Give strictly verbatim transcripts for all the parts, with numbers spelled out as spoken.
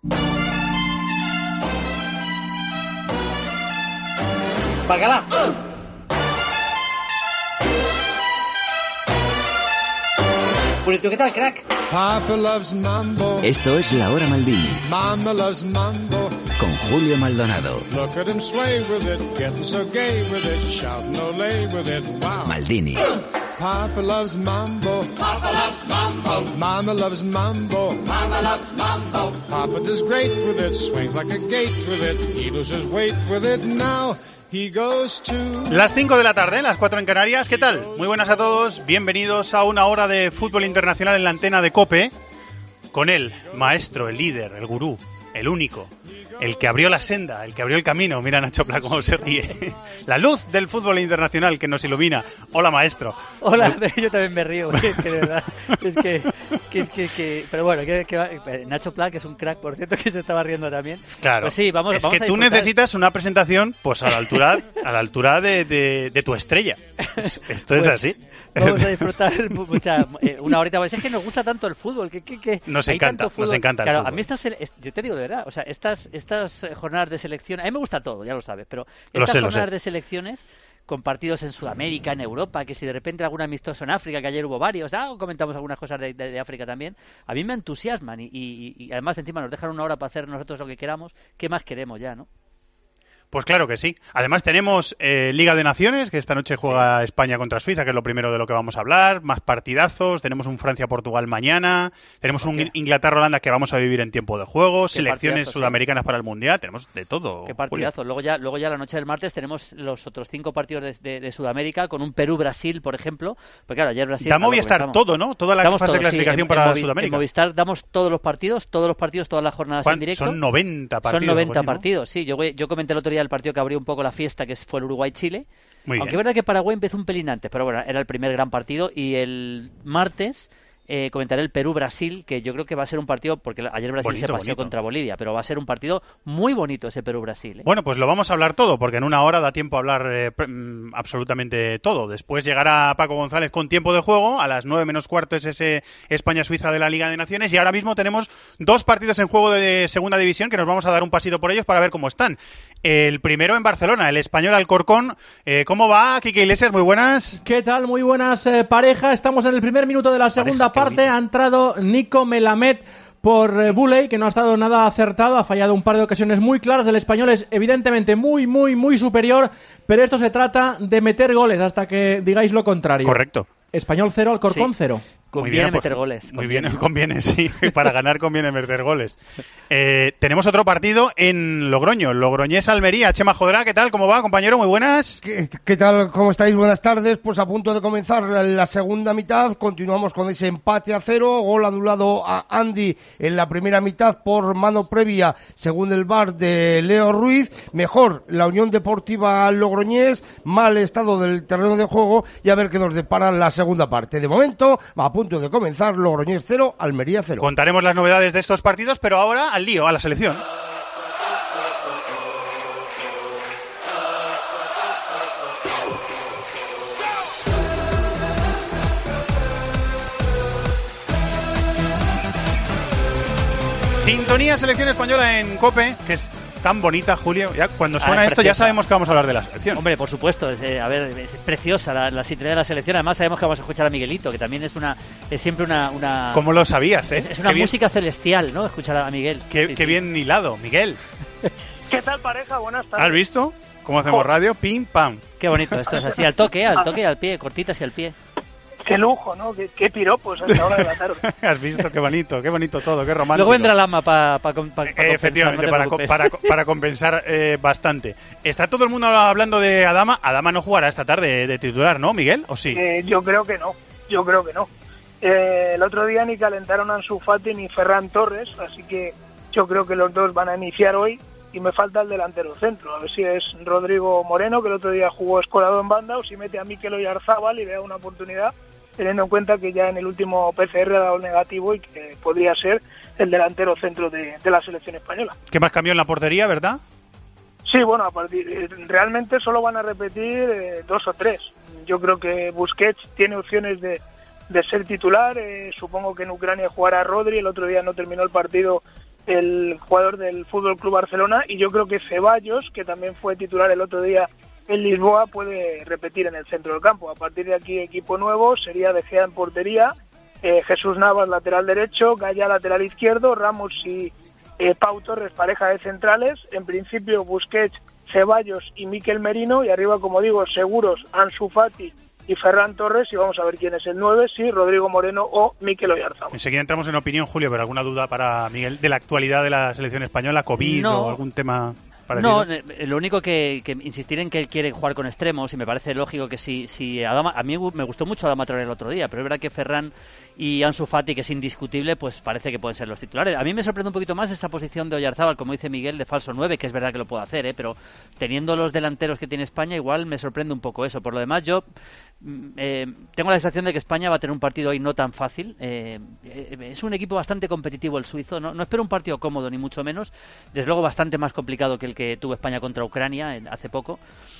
Bacalá. Purito, ¿qué tal, crack? Papa loves mambo. Esto es La Hora Maldini. Mama loves mambo. Con Julio Maldonado. Look at him sway with it, getting so gay with it, shouting olé with it, wow. Maldini. Papa loves mambo. Papa loves mambo. Mama loves mambo. Mama loves mambo. Papa does great with it, swings like a gate with it, he loses weight with it now. He goes to... Las cinco de la tarde, las cuatro en Canarias. ¿Qué tal? Muy buenas a todos. Bienvenidos a una hora de fútbol internacional en la antena de COPE. Con el maestro, el líder, el gurú, el único, el que abrió la senda, el que abrió el camino. Mira Nacho Pla cómo se ríe. La luz del fútbol internacional que nos ilumina. Hola, maestro. Hola, yo también me río, que, que de verdad. Es que, que, que, que pero bueno, que, que Nacho Pla, que es un crack, por cierto, que se estaba riendo también. Claro. Pues sí, vamos, es vamos que a tú disfrutar. necesitas una presentación, pues a la altura, a la altura de, de, de tu estrella. Esto es Pues, así. Vamos a disfrutar mucha, eh, una horita. Es que nos gusta tanto el fútbol, que, que, que nos hay encanta, tanto fútbol. nos encanta el claro, fútbol. A mí estas, yo te digo de verdad, o sea, estas, estas jornadas de selección, a mí me gusta todo, ya lo sabes, pero Lo estas sé, lo jornadas sé. de selecciones con partidos en Sudamérica, en Europa, que si de repente algún amistoso en África, que ayer hubo varios, ah, comentamos algunas cosas de, de, de África también, a mí me entusiasman y, y, y además encima nos dejan una hora para hacer nosotros lo que queramos. ¿Qué más queremos ya, no? Pues claro que sí. Además tenemos eh, Liga de Naciones, que esta noche juega sí. España contra Suiza, que es lo primero de lo que vamos a hablar. Más partidazos. Tenemos un Francia-Portugal mañana. Tenemos un Inglaterra-Holanda que vamos a vivir en tiempo de juego. Selecciones sudamericanas sí. para el Mundial. Tenemos de todo. Qué partidazo. Luego ya, luego ya la noche del martes tenemos los otros cinco partidos de, de, de Sudamérica, con un Perú-Brasil, por ejemplo. Pues claro, ayer Brasil... Da Movistar todo, ¿no? Toda la damos fase todo, de clasificación sí, en, para en Movi, Sudamérica. En Movistar damos todos los partidos, todos los partidos, todas las jornadas en directo. Son noventa partidos. Son noventa ¿no? partidos, sí. Yo, yo comenté el otro día el partido que abrió un poco la fiesta, que fue el Uruguay-Chile. Muy Aunque bien. es verdad que Paraguay empezó un pelín antes, pero bueno, era el primer gran partido. Y el martes eh, comentaré el Perú-Brasil, que yo creo que va a ser un partido, porque ayer Brasil bonito, se paseó bonito. contra Bolivia, pero va a ser un partido muy bonito ese Perú-Brasil, ¿eh? Bueno, pues lo vamos a hablar todo, porque en una hora da tiempo a hablar eh, absolutamente todo. Después llegará Paco González con tiempo de juego, a las nueve menos cuarto es ese España-Suiza de la Liga de Naciones, y ahora mismo tenemos dos partidos en juego de segunda división que nos vamos a dar un pasito por ellos para ver cómo están. El primero en Barcelona, el Español Alcorcón. Eh, ¿Cómo va, Quique Iglesias? Muy buenas. ¿Qué tal? Muy buenas, eh, pareja. Estamos en el primer minuto de la segunda Pareja, parte. Ha entrado Nico Melamed por eh, Buley, que no ha estado nada acertado, ha fallado un par de ocasiones muy claras. El español es evidentemente muy, muy, muy superior, pero esto se trata de meter goles hasta que digáis lo contrario. Correcto. Español cero, Alcorcón Sí. cero. Conviene bien, meter pues, goles. Muy conviene. bien, conviene, sí. Para ganar conviene meter goles. Eh, tenemos otro partido en Logroño, Logroñés-Almería. Chema Jodrá, ¿qué tal? ¿Cómo va, compañero? Muy buenas. ¿Qué, ¿Qué tal? ¿Cómo estáis? Buenas tardes. Pues a punto de comenzar la segunda mitad. Continuamos con ese empate a cero. Gol anulado a Andy en la primera mitad por mano previa, según el V A R de Leo Ruiz. Mejor la Unión Deportiva Logroñés. Mal estado del terreno de juego. Y a ver qué nos depara la segunda parte. De momento, a punto de comenzar, Logroñés cero, Almería cero. Contaremos las novedades de estos partidos, pero ahora al lío, a la selección. Sintonía Selección Española en COPE, que es tan bonita, Julio. Ya cuando suena Ah, esto ya preciosa. sabemos que vamos a hablar de la selección. Hombre, por supuesto, es, eh, a ver, es preciosa la, la sintonía de la selección. Además sabemos que vamos a escuchar a Miguelito, que también es una es siempre una... una ¿Cómo lo sabías, eh? es, es una Qué música bien, celestial, ¿no? Escuchar a Miguel. Qué, sí, qué sí. bien hilado, Miguel. ¿Qué tal, pareja? Buenas tardes. ¿Has visto cómo hacemos radio? Pim, pam. Qué bonito, esto es así, al toque, al toque y al pie, cortitas y al pie. Qué lujo, ¿no? Qué, qué piropos a esta hora de la tarde. Has visto, qué bonito, qué bonito todo, qué romántico. Luego vendrá Lama para pa, pa, pa eh, Efectivamente, para, co para, para compensar eh, bastante. Está todo el mundo hablando de Adama. Adama no jugará esta tarde de titular, ¿no, Miguel? ¿O sí? Eh, yo creo que no, yo creo que no. Eh, el otro día ni calentaron a Ansu Fati ni Ferran Torres, así que yo creo que los dos van a iniciar hoy. Y me falta el delantero centro, a ver si es Rodrigo Moreno, que el otro día jugó escolado en banda, o si mete a Mikel Oyarzábal y le da una oportunidad, teniendo en cuenta que ya en el último P C R ha dado negativo y que podría ser el delantero centro de, de la selección española. ¿Qué más cambió en la portería, verdad? Sí, bueno, a partir, realmente solo van a repetir eh, dos o tres. Yo creo que Busquets tiene opciones de, de ser titular, eh, supongo que en Ucrania jugará Rodri, el otro día no terminó el partido el jugador del Fútbol Club Barcelona, y yo creo que Ceballos, que también fue titular el otro día en Lisboa, puede repetir en el centro del campo. A partir de aquí, equipo nuevo, sería De Gea en portería, eh, Jesús Navas lateral derecho, Gaya lateral izquierdo, Ramos y eh, Pau Torres pareja de centrales, en principio Busquets, Ceballos y Mikel Merino, y arriba, como digo, seguros Ansu Fati y Ferran Torres, y vamos a ver quién es el nueve, si Rodrigo Moreno o Mikel Oyarzabal. Enseguida entramos en opinión, Julio, pero ¿alguna duda para Miguel de la actualidad de la selección española, COVID no. o algún tema parecido? No, eh, lo único que, que insistir en que él quiere jugar con extremos, y me parece lógico que si, si Adama, a mí me gustó mucho Adama Traoré el otro día, pero es verdad que Ferran y Ansu Fati, que es indiscutible, pues parece que pueden ser los titulares. A mí me sorprende un poquito más esta posición de Oyarzabal, como dice Miguel, de falso nueve, que es verdad que lo puede hacer, ¿eh? Pero teniendo los delanteros que tiene España, igual me sorprende un poco eso. Por lo demás, yo eh, tengo la sensación de que España va a tener un partido hoy no tan fácil. Eh, eh, es un equipo bastante competitivo el suizo, no, no espero un partido cómodo, ni mucho menos. Desde luego bastante más complicado que el que tuvo España contra Ucrania en, hace poco.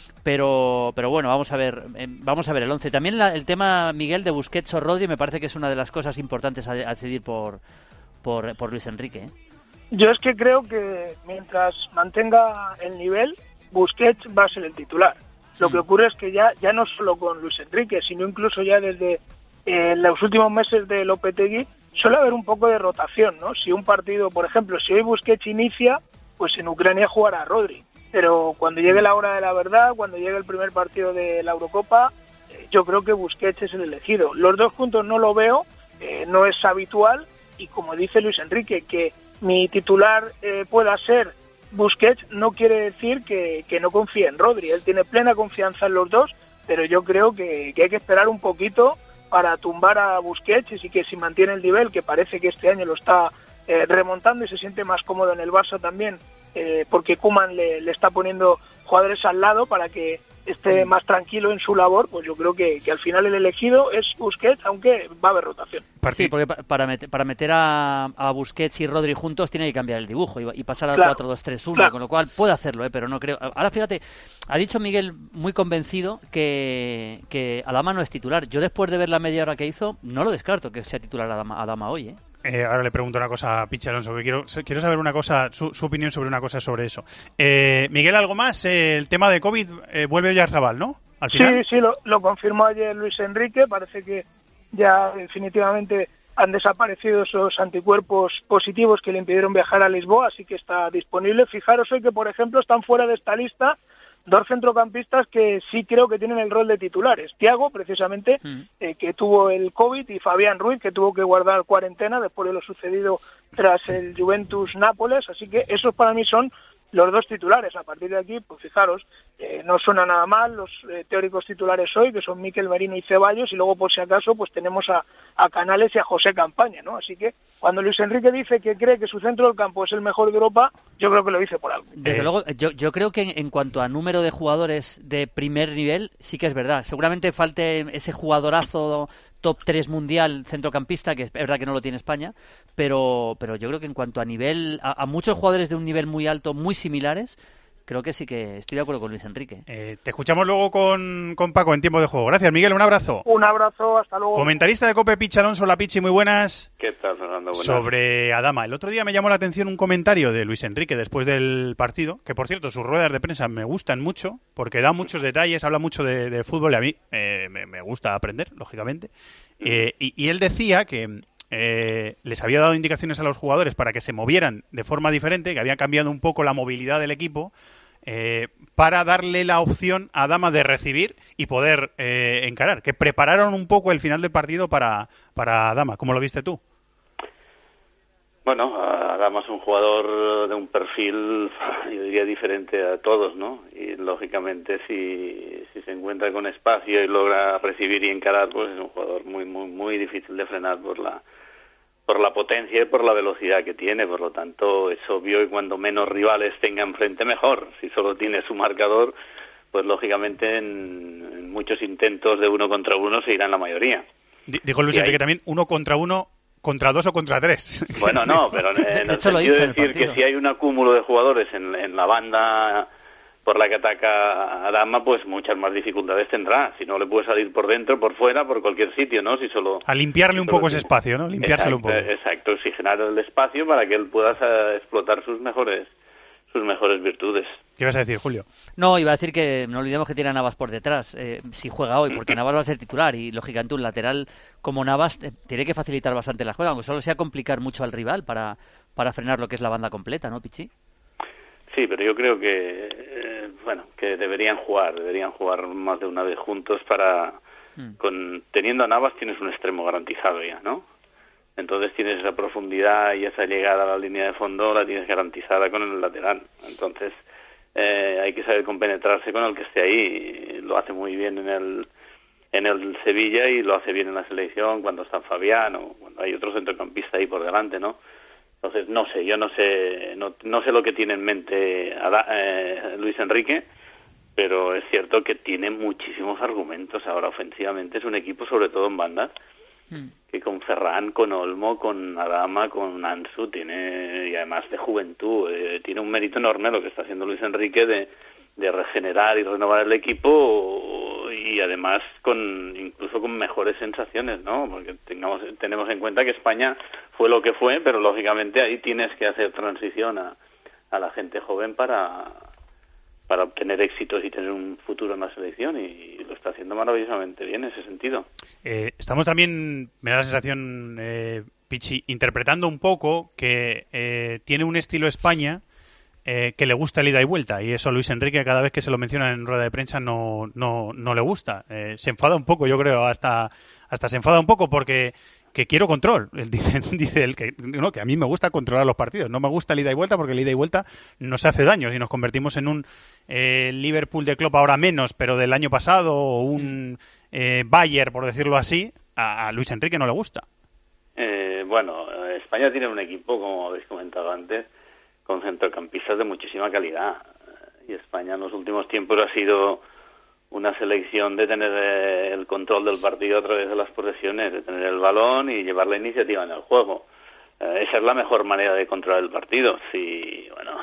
Pero, pero bueno, vamos a ver, eh, vamos a ver el once. También la, el tema, Miguel, de Busquets o Rodri, me parece que es una de las cosas importantes a, a decidir por, por, por Luis Enrique, ¿eh? Yo es que creo que mientras mantenga el nivel, Busquets va a ser el titular. Lo que ocurre es que ya, ya no solo con Luis Enrique, sino incluso ya desde eh, los últimos meses de Lopetegui, suele haber un poco de rotación, ¿no? Si un partido, por ejemplo, si hoy Busquets inicia, pues en Ucrania jugará Rodri. Pero cuando llegue la hora de la verdad, cuando llegue el primer partido de la Eurocopa, eh, yo creo que Busquets es el elegido. Los dos juntos no lo veo, eh, no es habitual, y como dice Luis Enrique, que mi titular eh, pueda ser Busquets, no quiere decir que, que no confíe en Rodri. Él tiene plena confianza en los dos, pero yo creo que, que hay que esperar un poquito para tumbar a Busquets, y sí que si mantiene el nivel, que parece que este año lo está eh, remontando y se siente más cómodo en el Barça también, eh, porque Koeman le, le está poniendo jugadores al lado para que esté más tranquilo en su labor, pues yo creo que, que al final el elegido es Busquets, aunque va a haber rotación. Sí, porque para meter, para meter a, a Busquets y Rodri juntos tiene que cambiar el dibujo y, y pasar al Claro, cuatro dos tres uno, claro. Con lo cual puede hacerlo, ¿eh? Pero no creo. Ahora fíjate, ha dicho Miguel muy convencido que, que Adama no es titular. Yo después de ver la media hora que hizo, no lo descarto que sea titular Adama, Adama hoy, ¿eh? Eh, ahora le pregunto una cosa a Pichi Alonso, que quiero, quiero saber una cosa, su, su opinión sobre una cosa sobre eso. Eh, Miguel, ¿algo más? Eh, el tema de COVID, eh, vuelve Oyarzabal, ¿no? Al final. Sí, sí, lo, lo confirmó ayer Luis Enrique. Parece que ya definitivamente han desaparecido esos anticuerpos positivos que le impidieron viajar a Lisboa, así que está disponible. Fijaros hoy que, por ejemplo, están fuera de esta lista dos centrocampistas que sí creo que tienen el rol de titulares. Thiago, precisamente, mm. eh, que tuvo el COVID, y Fabián Ruiz, que tuvo que guardar cuarentena después de lo sucedido tras el Juventus-Nápoles. Así que esos para mí son los dos titulares. A partir de aquí, pues fijaros, eh, no suena nada mal los eh, teóricos titulares hoy, que son Mikel Merino y Ceballos, y luego, por si acaso, pues tenemos a, a Canales y a José Campaña, ¿no? Así que cuando Luis Enrique dice que cree que su centro del campo es el mejor de Europa, yo creo que lo dice por algo. Desde eh. luego, yo, yo creo que en, en cuanto a número de jugadores de primer nivel, sí que es verdad. Seguramente falte ese jugadorazo top tres mundial centrocampista, que es verdad que no lo tiene España, pero, pero yo creo que en cuanto a nivel, a, a muchos jugadores de un nivel muy alto, muy similares, creo que sí que estoy de acuerdo con Luis Enrique. Eh, te escuchamos luego con, con Paco en tiempo de juego. Gracias, Miguel, un abrazo. Un abrazo, hasta luego. Comentarista de COPE, Pichi Alonso. La Pichi, muy buenas. ¿Qué tal, Fernando? Buenas. Sobre Adama. El otro día me llamó la atención un comentario de Luis Enrique después del partido, que por cierto, sus ruedas de prensa me gustan mucho, porque da muchos detalles, habla mucho de, de fútbol, y a mí eh, me, me gusta aprender, lógicamente. Eh, y, y él decía que eh, les había dado indicaciones a los jugadores para que se movieran de forma diferente, que había cambiado un poco la movilidad del equipo, Eh, para darle la opción a Adama de recibir y poder eh, encarar, que prepararon un poco el final del partido para, para Adama. ¿Cómo lo viste tú? Bueno, Adama es un jugador de un perfil, yo diría, diferente a todos, ¿no? Y lógicamente si, si se encuentra con espacio y logra recibir y encarar, pues es un jugador muy, muy, muy difícil de frenar por la por la potencia y por la velocidad que tiene. Por lo tanto, es obvio que cuando menos rivales tenga enfrente, mejor. Si solo tiene su marcador, pues lógicamente en, en muchos intentos de uno contra uno se irán la mayoría. Dijo Luis Enrique también, uno contra uno, contra dos o contra tres. Bueno, no, pero en, en el sentido de decir que si hay un acúmulo de jugadores en, en la banda por la que ataca a Dama, pues muchas más dificultades tendrá. Si no le puede salir por dentro, por fuera, por cualquier sitio, ¿no? Si solo a limpiarle si un solo poco tiene... ese espacio, ¿no? Limpiárselo exacto, un poco. Exacto, oxigenar el espacio para que él pueda uh, explotar sus mejores sus mejores virtudes. ¿Qué vas a decir, Julio? No, iba a decir que no olvidemos que tiene a Navas por detrás, eh, si juega hoy, porque Navas va a ser titular y, lógicamente, un lateral como Navas eh, tiene que facilitar bastante las cosas, aunque solo sea complicar mucho al rival para, para frenar lo que es la banda completa, ¿no, Pichi? Sí, pero yo creo que, eh, bueno, que deberían jugar, deberían jugar más de una vez juntos para... Hmm. con teniendo a Navas tienes un extremo garantizado ya, ¿no? Entonces tienes esa profundidad y esa llegada a la línea de fondo la tienes garantizada con el lateral. Entonces eh, hay que saber compenetrarse con el que esté ahí. Lo hace muy bien en el en el Sevilla y lo hace bien en la selección cuando está Fabián o cuando hay otro centrocampista ahí por delante, ¿no? Entonces no sé, yo no sé no, no sé lo que tiene en mente Ada, eh, Luis Enrique, pero es cierto que tiene muchísimos argumentos ahora ofensivamente. Es un equipo sobre todo en bandas. Hmm. Que con Ferran, con Olmo, con Adama, con Ansu, tiene, y además de juventud, eh, tiene un mérito enorme lo que está haciendo Luis Enrique de, de regenerar y renovar el equipo, y además con incluso con mejores sensaciones, ¿no? Porque tengamos tenemos en cuenta que España fue lo que fue, pero lógicamente ahí tienes que hacer transición a, a la gente joven para para obtener éxitos y tener un futuro en la selección, y lo está haciendo maravillosamente bien en ese sentido. Eh, estamos también, me da la sensación, eh, Pichi, interpretando un poco que eh, tiene un estilo España eh, que le gusta el ida y vuelta, y eso a Luis Enrique cada vez que se lo menciona en rueda de prensa no, no, no le gusta. Eh, se enfada un poco, yo creo, hasta, hasta se enfada un poco porque... que quiero control. Él dice, dice él que, no, que a mí me gusta controlar los partidos. No me gusta el ida y vuelta porque el ida y vuelta nos hace daño. Si nos convertimos en un eh, Liverpool de Klopp ahora menos, pero del año pasado, o un eh, Bayern, por decirlo así, a, a Luis Enrique no le gusta. Eh, bueno, España tiene un equipo, como habéis comentado antes, con centrocampistas de muchísima calidad. Y España en los últimos tiempos ha sido una selección de tener eh, el control del partido a través de las posesiones, de tener el balón y llevar la iniciativa en el juego. Eh, esa es la mejor manera de controlar el partido. Si, bueno,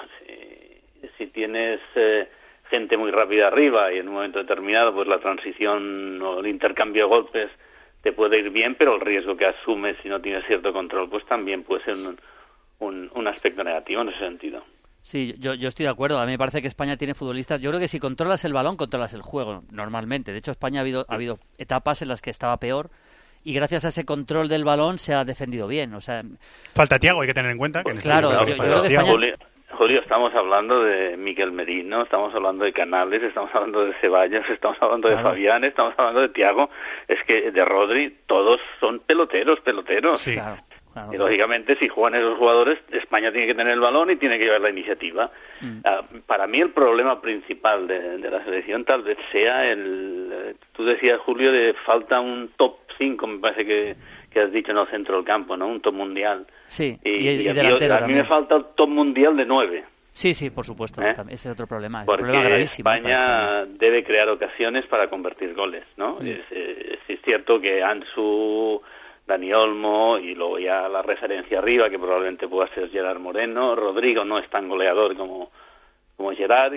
si, si tienes eh, gente muy rápida arriba y en un momento determinado pues la transición o el intercambio de golpes te puede ir bien, pero el riesgo que asumes si no tienes cierto control pues también puede ser un, un, un aspecto negativo en ese sentido. Sí, yo, yo estoy de acuerdo. A mí me parece que España tiene futbolistas. Yo creo que si controlas el balón, controlas el juego, normalmente. De hecho, España ha habido, ha habido etapas en las que estaba peor y gracias a ese control del balón se ha defendido bien. O sea, falta Thiago, hay que tener en cuenta. Que pues claro, yo, yo creo que España... Julio, Julio, estamos hablando de Miquel Merino, estamos hablando de Canales, estamos hablando de Ceballos, estamos hablando de claro. Fabián, estamos hablando de Thiago. Es que de Rodri, todos son peloteros, peloteros. Sí, claro. Claro. Y lógicamente si juegan esos jugadores, España tiene que tener el balón y tiene que llevar la iniciativa. Mm. Uh, para mí el problema principal de, de la selección tal vez sea el... Tú decías, Julio, de falta un top cinco, me parece que, que has dicho en el centro del campo, ¿no? Un top mundial. Sí, y, y, y, y a, mí, a mí me falta el top mundial de nueve. Sí, sí, por supuesto. ¿Eh? Ese es otro problema. Es Porque un problema gravísimo España, España debe crear ocasiones para convertir goles, ¿no? Mm. Es, es, es cierto que Ansu... Dani Olmo y luego ya la referencia arriba que probablemente pueda ser Gerard Moreno. Rodrigo no es tan goleador como como Gerard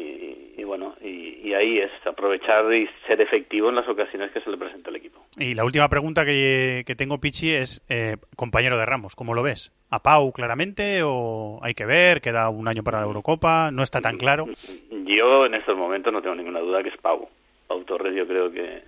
y, y bueno y, y ahí es aprovechar y ser efectivo en las ocasiones que se le presenta al equipo. Y la última pregunta que, que tengo, Pichi, es eh, compañero de Ramos, ¿cómo lo ves? ¿A Pau claramente o hay que ver? ¿Queda un año para la Eurocopa? ¿No está tan claro? Yo en estos momentos no tengo ninguna duda que es Pau. Pau Torres yo creo que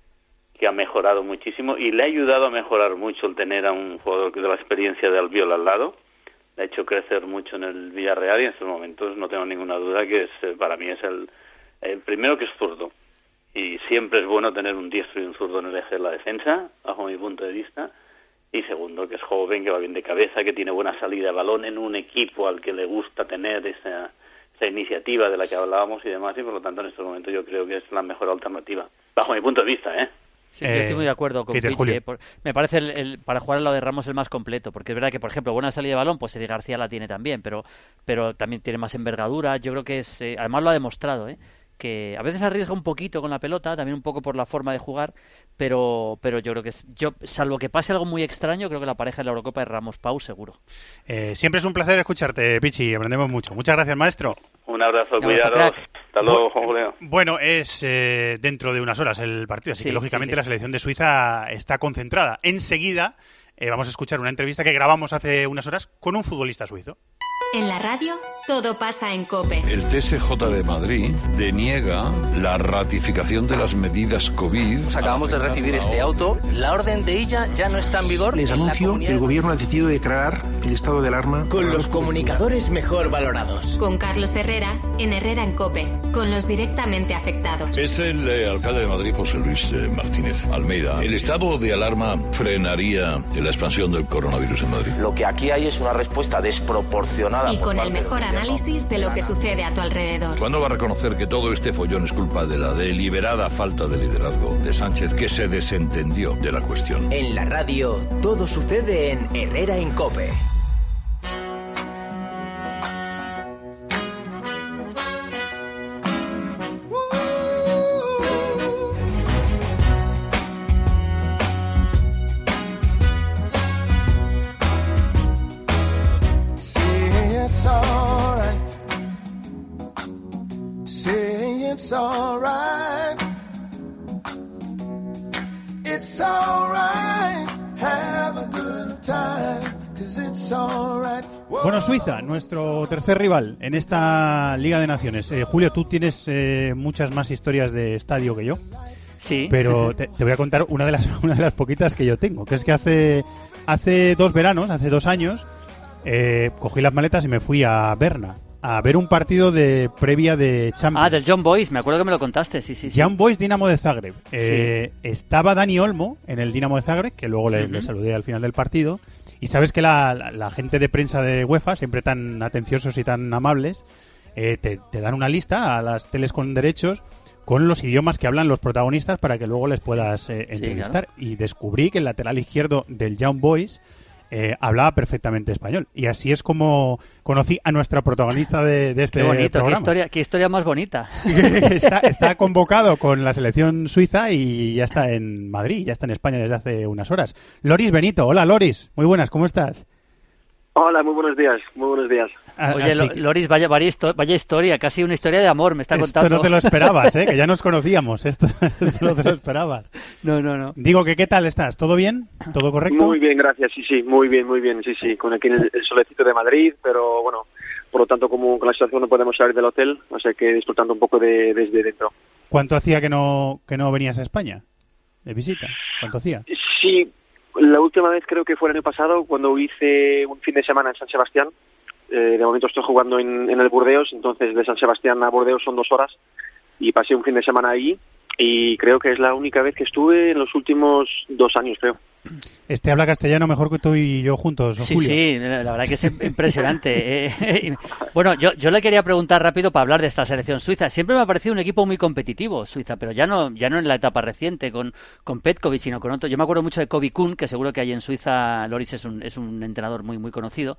que ha mejorado muchísimo y le ha ayudado a mejorar mucho el tener a un jugador de la experiencia de Albiol al lado. Le ha hecho crecer mucho en el Villarreal y en estos momentos no tengo ninguna duda que es, para mí es el, el primero que es zurdo. Y siempre es bueno tener un diestro y un zurdo en el eje de la defensa, bajo mi punto de vista. Y segundo, que es joven, que va bien de cabeza, que tiene buena salida de balón en un equipo al que le gusta tener esa, esa iniciativa de la que hablábamos y demás. Y por lo tanto en estos momentos yo creo que es la mejor alternativa, bajo mi punto de vista, ¿eh? Sí, yo estoy muy de acuerdo con Pichi, eh, por, me parece el, el, para jugar al lado de Ramos el más completo, porque es verdad que, por ejemplo, buena salida de balón, pues Eddie García la tiene también, pero pero también tiene más envergadura. Yo creo que es, eh, además lo ha demostrado, ¿eh? Que a veces arriesga un poquito con la pelota, también un poco por la forma de jugar, pero pero yo creo que es, yo salvo que pase algo muy extraño, creo que la pareja en la Eurocopa es Ramos-Pau seguro. Eh, siempre es un placer escucharte, Pichi, aprendemos mucho. Muchas gracias, maestro. Un abrazo, cuidados. Hasta luego, Juan Julio. Bueno, es eh, dentro de unas horas el partido, así Sí, que lógicamente sí, sí. la selección de Suiza está concentrada. Enseguida eh, vamos a escuchar una entrevista que grabamos hace unas horas con un futbolista suizo. En la radio, todo pasa en COPE. El T S J de Madrid deniega la ratificación de las medidas COVID. Pues acabamos de recibir este auto. La orden de ella ya no está en vigor. Les anuncio que el gobierno ha decidido declarar el estado de alarma con los comunicadores mejor valorados. Con Carlos Herrera, en Herrera en COPE, con los directamente afectados. Es el eh, alcalde de Madrid, José Luis eh, Martínez Almeida. El estado de alarma frenaría la expansión del coronavirus en Madrid. Lo que aquí hay es una respuesta desproporcionada. Y con el mejor análisis de lo que sucede a tu alrededor. ¿Cuándo va a reconocer que todo este follón es culpa de la deliberada falta de liderazgo de Sánchez, que se desentendió de la cuestión? En la radio, todo sucede en Herrera en COPE. It's alright. It's alright. Have a good time. 'Cause it's alright. Bueno, Suiza, nuestro tercer rival en esta Liga de Naciones. Eh, Julio, tú tienes eh, muchas más historias de estadio que yo. Sí. Pero te, te voy a contar una de las una de las poquitas que yo tengo, que es que hace hace dos veranos, hace dos años, eh, cogí las maletas y me fui a Berna a ver un partido de previa de Champions. Ah, del Young Boys, me acuerdo que me lo contaste, sí, sí. sí. Young Boys Dinamo de Zagreb. Eh, sí. Estaba Dani Olmo en el Dinamo de Zagreb, que luego le, uh-huh. le saludé al final del partido. Y sabes que la, la, la gente de prensa de UEFA, siempre tan atenciosos y tan amables, eh, te, te dan una lista a las teles con derechos con los idiomas que hablan los protagonistas para que luego les puedas eh, entrevistar. Sí, claro. Y descubrí que el lateral izquierdo del Young Boys Eh, hablaba perfectamente español. Y así es como conocí a nuestra protagonista de, de este qué bonito, programa. Qué historia, qué historia más bonita. está, está convocado con la selección suiza y ya está en Madrid, ya está en España desde hace unas horas. Loris Benito, hola Loris, muy buenas, ¿cómo estás? Hola, muy buenos días, muy buenos días. Oye, Lo, Loris, vaya, vaya, vaya historia, casi una historia de amor, me está contando. Esto no te lo esperabas, ¿eh? Que ya nos conocíamos, esto, esto no te lo esperabas. No, no, no. Digo, que ¿qué tal estás? ¿Todo bien? ¿Todo correcto? Muy bien, gracias, sí, sí, muy bien, muy bien, sí, sí, con aquí el, el solecito de Madrid, pero bueno, por lo tanto, como con la situación no podemos salir del hotel, o sea que disfrutando un poco de desde dentro. ¿Cuánto hacía que no que no venías a España de visita? ¿Cuánto hacía? Sí, la última vez creo que fue el año pasado, cuando hice un fin de semana en San Sebastián. Eh, de momento estoy jugando en, en el Burdeos, entonces de San Sebastián a Burdeos son dos horas y pasé un fin de semana ahí y creo que es la única vez que estuve en los últimos dos años, creo. Este habla castellano mejor que tú y yo juntos, sí, Julio. Sí, la verdad que es impresionante. eh, bueno, yo, yo le quería preguntar rápido para hablar de esta selección suiza. Siempre me ha parecido un equipo muy competitivo, Suiza, pero ya no ya no en la etapa reciente con, con Petkovic, sino con otro. Yo me acuerdo mucho de Kobe Kuhn, que seguro que hay en Suiza, Loris es un, es un entrenador muy, muy conocido.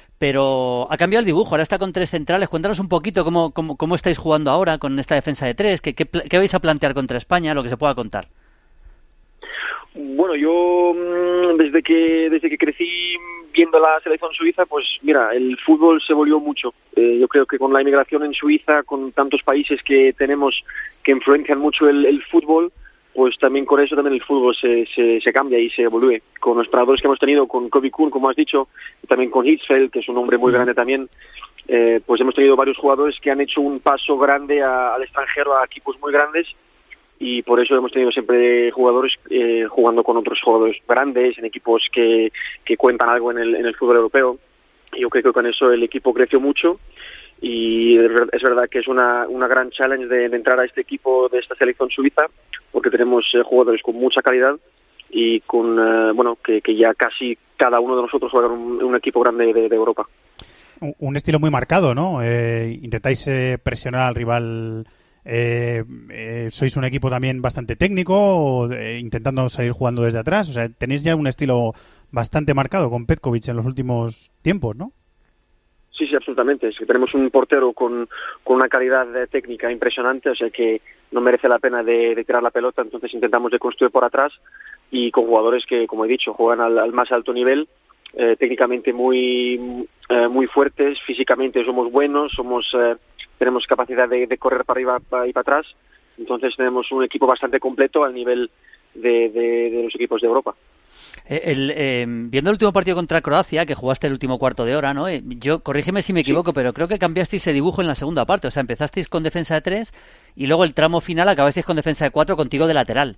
Pero ha cambiado el dibujo, ahora está con tres centrales. Cuéntanos un poquito cómo, cómo, cómo estáis jugando ahora con esta defensa de tres, qué, qué, qué vais a plantear contra España, lo que se pueda contar. Bueno, yo desde que desde que crecí viendo la selección suiza, pues mira, el fútbol se volvió mucho. Eh, yo creo que con la inmigración en Suiza, con tantos países que tenemos que influencian mucho el, el fútbol, pues también con eso también el fútbol se, se, se cambia y se evolúe. Con los entrenadores que hemos tenido, con Kobe Kuhn, como has dicho, y también con Hitzfeld, que es un hombre muy grande también, eh, pues hemos tenido varios jugadores que han hecho un paso grande a, al extranjero, a equipos muy grandes, y por eso hemos tenido siempre jugadores eh, jugando con otros jugadores grandes, en equipos que, que cuentan algo en el, en el fútbol europeo. Yo creo que con eso el equipo creció mucho, y es verdad que es una, una gran challenge de, de entrar a este equipo de esta selección suiza, porque tenemos eh, jugadores con mucha calidad y con eh, bueno que, que ya casi cada uno de nosotros juega en un, un equipo grande de, de Europa. Un estilo muy marcado, ¿no? Eh, intentáis eh, presionar al rival. Eh, eh, ¿Sois un equipo también bastante técnico o, eh, intentando salir jugando desde atrás? O sea, tenéis ya un estilo bastante marcado con Petkovic en los últimos tiempos, ¿no? Sí, sí, absolutamente. Es que tenemos un portero con, con una calidad técnica impresionante, o sea que no merece la pena de, de tirar la pelota, entonces intentamos de construir por atrás, y con jugadores que, como he dicho, juegan al, al más alto nivel, eh, técnicamente muy eh, muy fuertes, físicamente somos buenos, somos eh, tenemos capacidad de, de correr para arriba para, y para atrás. Entonces tenemos un equipo bastante completo al nivel de, de, de los equipos de Europa. El, eh, viendo el último partido contra Croacia, que jugaste el último cuarto de hora, ¿no? Eh, yo, corrígeme si me equivoco, sí. pero creo que cambiasteis ese dibujo en la segunda parte. O sea, empezasteis con defensa de tres y luego el tramo final acabasteis con defensa de cuatro contigo de lateral.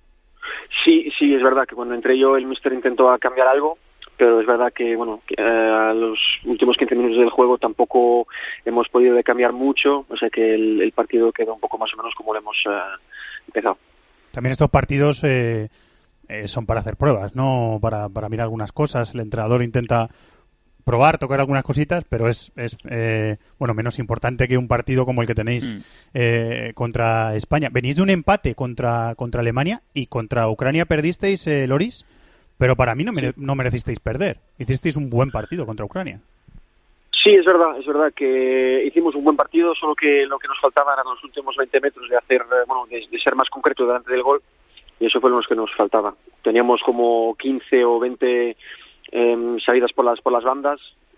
Sí, sí, es verdad que cuando entré yo el míster intentó cambiar algo, pero es verdad que, bueno, que, eh, a los últimos quince minutos del juego tampoco hemos podido cambiar mucho, o sea que el, el partido quedó un poco más o menos como lo hemos eh, empezado. También estos partidos eh, eh, son para hacer pruebas, no para, para mirar algunas cosas. El entrenador intenta probar, tocar algunas cositas, pero es, es eh, bueno, menos importante que un partido como el que tenéis mm. eh, contra España. Venís de un empate contra, contra Alemania y contra Ucrania perdisteis, eh, Loris, pero para mí no, mere- no merecisteis perder. Hicisteis un buen partido contra Ucrania. Sí, es verdad, es verdad que hicimos un buen partido, solo que lo que nos faltaba eran los últimos veinte metros de hacer, bueno, de, de ser más concreto delante del gol, y eso fue lo que nos faltaba. Teníamos como quince o veinte eh, salidas por las por las bandas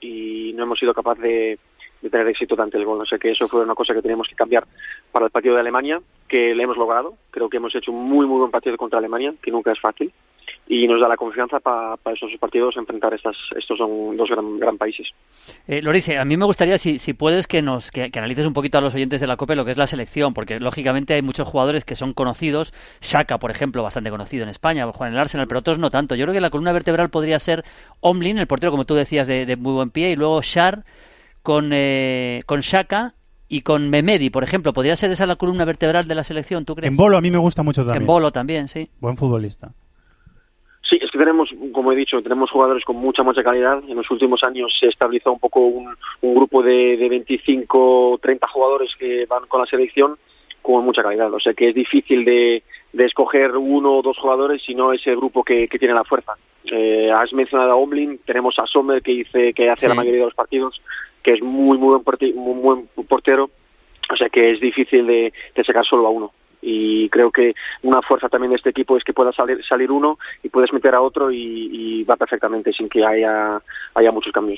y no hemos sido capaces de, de tener éxito ante el gol. O sea que eso fue una cosa que teníamos que cambiar para el partido de Alemania, que le hemos logrado. Creo que hemos hecho un muy muy buen partido contra Alemania, que nunca es fácil, y nos da la confianza para pa esos partidos enfrentar estas, estos son dos gran, gran países. Eh, Loris, a mí me gustaría, si, si puedes, que nos que, que analices un poquito a los oyentes de la COPE lo que es la selección, porque lógicamente hay muchos jugadores que son conocidos. Xhaka, por ejemplo, bastante conocido en España, juega en el Arsenal, pero otros no tanto. Yo creo que la columna vertebral podría ser Omlin, el portero, como tú decías, de, de muy buen pie, y luego Schär con, eh, con Xhaka y con Mehmedi, por ejemplo. ¿Podría ser esa la columna vertebral de la selección, tú crees? Embolo a mí me gusta mucho también. Embolo también, sí. Buen futbolista. Sí, es que tenemos, como he dicho, tenemos jugadores con mucha, mucha calidad. En los últimos años se estabilizó un poco un, un grupo de, de veinticinco, treinta jugadores que van con la selección con mucha calidad. O sea que es difícil de, de escoger uno o dos jugadores, sino ese grupo que, que tiene la fuerza. Eh, has mencionado a Omlin, tenemos a Sommer, que dice que hace sí. la mayoría de los partidos, que es muy, muy buen, porti- muy buen portero. O sea que es difícil de, de sacar solo a uno. Y creo que una fuerza también de este equipo es que pueda salir salir uno y puedes meter a otro y, y va perfectamente sin que haya haya muchos cambios.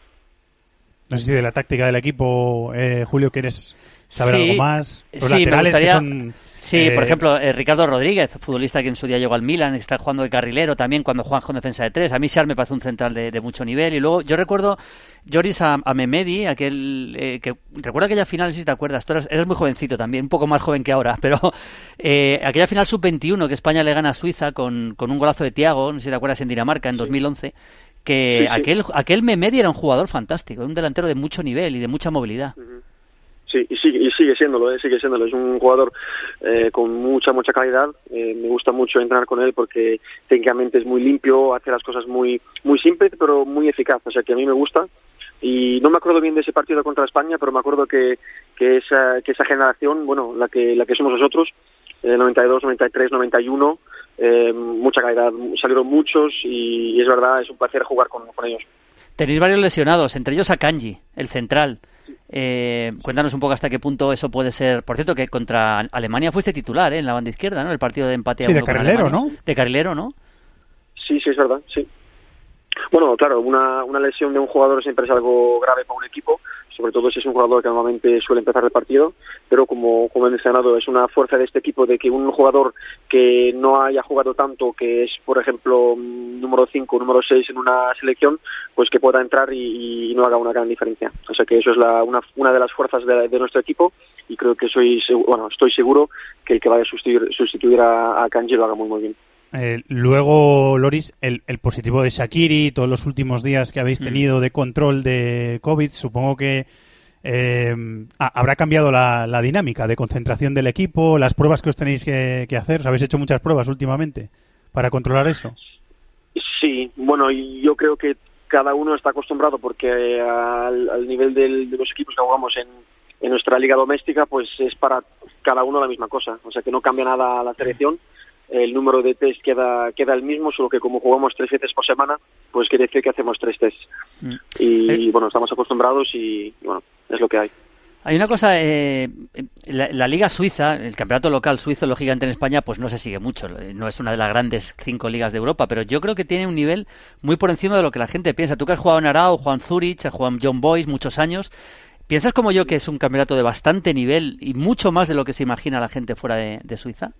No sé si de la táctica del equipo, eh, Julio, ¿quieres saber sí, algo más? Los sí, laterales gustaría... que son... Sí, eh... por ejemplo, eh, Ricardo Rodríguez, futbolista que en su día llegó al Milan, está jugando de carrilero también cuando juegan con defensa de tres. A mí Schär me parece un central de, de mucho nivel. Y luego yo recuerdo, Joris, a, a Mehmedi, aquel eh, que recuerda aquella final, si te acuerdas, tú eras, eres muy jovencito también, un poco más joven que ahora, pero eh, aquella final sub veintiuno que España le gana a Suiza con, con un golazo de Thiago, no sé si te acuerdas, en Dinamarca en dos mil once, que sí, sí. aquel aquel Mehmedi era un jugador fantástico, un delantero de mucho nivel y de mucha movilidad. Uh-huh. Sí, y sigue, y sigue siéndolo, ¿eh? sigue siéndolo. Es un jugador eh, con mucha, mucha calidad. Eh, me gusta mucho entrenar con él porque técnicamente es muy limpio, hace las cosas muy muy simples, pero muy eficaz. O sea que a mí me gusta. Y no me acuerdo bien de ese partido contra España, pero me acuerdo que, que, esa, que esa generación, bueno, la que la que somos nosotros, eh, noventa y dos, noventa y tres, noventa y uno, eh, mucha calidad. Salieron muchos y, y es verdad, es un placer jugar con, con ellos. Tenéis varios lesionados, entre ellos Akanji, el central. Eh, cuéntanos un poco hasta qué punto eso puede ser. Por cierto, que contra Alemania fuiste titular, ¿eh? En la banda izquierda, ¿no? El partido de empate a sí, uno de carrilero, ¿no? De carrilero, ¿no? Sí, sí, es verdad, sí. Bueno, claro, una, una lesión de un jugador siempre es algo grave para un equipo, sobre todo si es un jugador que normalmente suele empezar el partido, pero como, como he mencionado, es una fuerza de este equipo de que un jugador que no haya jugado tanto, que es, por ejemplo, número cinco, número seis en una selección, pues que pueda entrar y, y no haga una gran diferencia. O sea que eso es la, una, una de las fuerzas de, de nuestro equipo y creo que soy bueno, estoy seguro que el que vaya a sustituir, sustituir a, a Kanji lo haga muy muy bien. Eh, luego, Loris, el, el positivo de Shaqiri, todos los últimos días que habéis tenido de control de COVID, supongo que eh, ah, habrá cambiado la, la dinámica de concentración del equipo, las pruebas que os tenéis que, que hacer. ¿Os habéis hecho muchas pruebas últimamente para controlar eso? Sí, bueno, yo creo que cada uno está acostumbrado porque al, al nivel del, de los equipos que jugamos en, en nuestra liga doméstica, pues es para cada uno la misma cosa. O sea que no cambia nada la selección. El número de test queda queda el mismo, solo que como jugamos tres veces por semana, pues quiere decir que hacemos tres tests. Mm. Y bueno, estamos acostumbrados y bueno, es lo que hay. Hay una cosa, eh, la, la Liga Suiza, el campeonato local suizo, lógicamente en España, pues no se sigue mucho. No es una de las grandes cinco ligas de Europa, pero yo creo que tiene un nivel muy por encima de lo que la gente piensa. Tú que has jugado en Arau, jugado en Zurich, has jugado en John Boys muchos años, ¿Piensas como yo que es un campeonato de bastante nivel y mucho más de lo que se imagina la gente fuera de, de Suiza?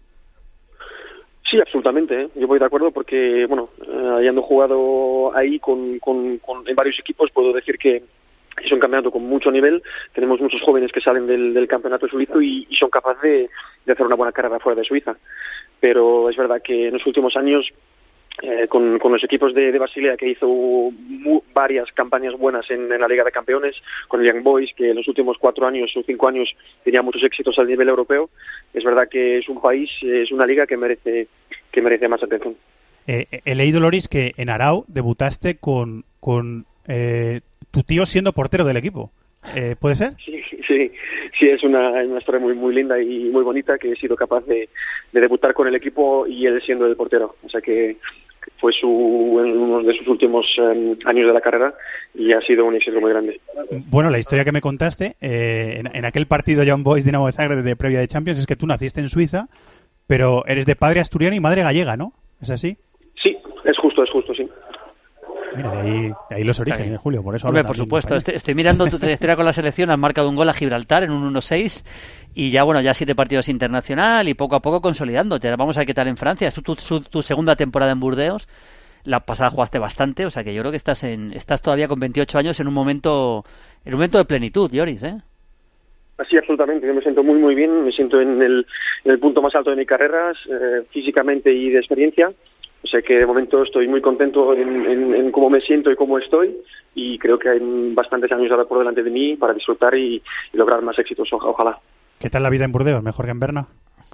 Sí, absolutamente, ¿eh? Yo voy de acuerdo porque, bueno, eh, habiendo jugado ahí con, con, con, en varios equipos, puedo decir que es un campeonato con mucho nivel. Tenemos muchos jóvenes que salen del, del campeonato suizo y, y son capaces de, de hacer una buena carrera fuera de Suiza. Pero es verdad que en los últimos años, eh, con, con los equipos de, de Basilea, que hizo mu, varias campañas buenas en, en la Liga de Campeones, con el Young Boys, que en los últimos cuatro años o cinco años tenía muchos éxitos al nivel europeo, es verdad que es un país, es una liga que merece que merece más atención. Eh, he leído, Loris, que en Arau debutaste con, con eh, tu tío siendo portero del equipo. Eh, ¿Puede ser? Sí, sí, sí, es una, una historia muy muy linda y muy bonita, que he sido capaz de, de debutar con el equipo y él siendo el portero. O sea que fue su, en uno de sus últimos um, años de la carrera y ha sido un éxito muy grande. Bueno, la historia que me contaste, eh, en, en aquel partido Young Boys Dinamo de Zagreb de previa de Champions, es que tú naciste en Suiza, pero eres de padre asturiano y madre gallega, ¿no? ¿Es así? Sí, es justo, es justo, sí. Mira, de ahí, de ahí los orígenes, Julio, por eso. Hombre, por supuesto. Estoy, estoy mirando tu trayectoria con la selección, has marcado un gol a Gibraltar en un uno seis y ya, bueno, ya siete partidos internacional y poco a poco consolidándote. Vamos a ver qué tal en Francia. Es tu, tu, tu segunda temporada en Burdeos. La pasada jugaste bastante, o sea que yo creo que estás en estás todavía con veintiocho años en un momento en un momento de plenitud, Lloris, ¿eh? Sí, absolutamente. Yo me siento muy, muy bien. Me siento en el, en el punto más alto de mi carrera, eh, físicamente y de experiencia. O sea que de momento estoy muy contento en, en, en cómo me siento y cómo estoy. Y creo que hay bastantes años ahora por delante de mí para disfrutar y, y lograr más éxitos, ojalá. ¿Qué tal la vida en Burdeos? ¿Mejor que en Berna?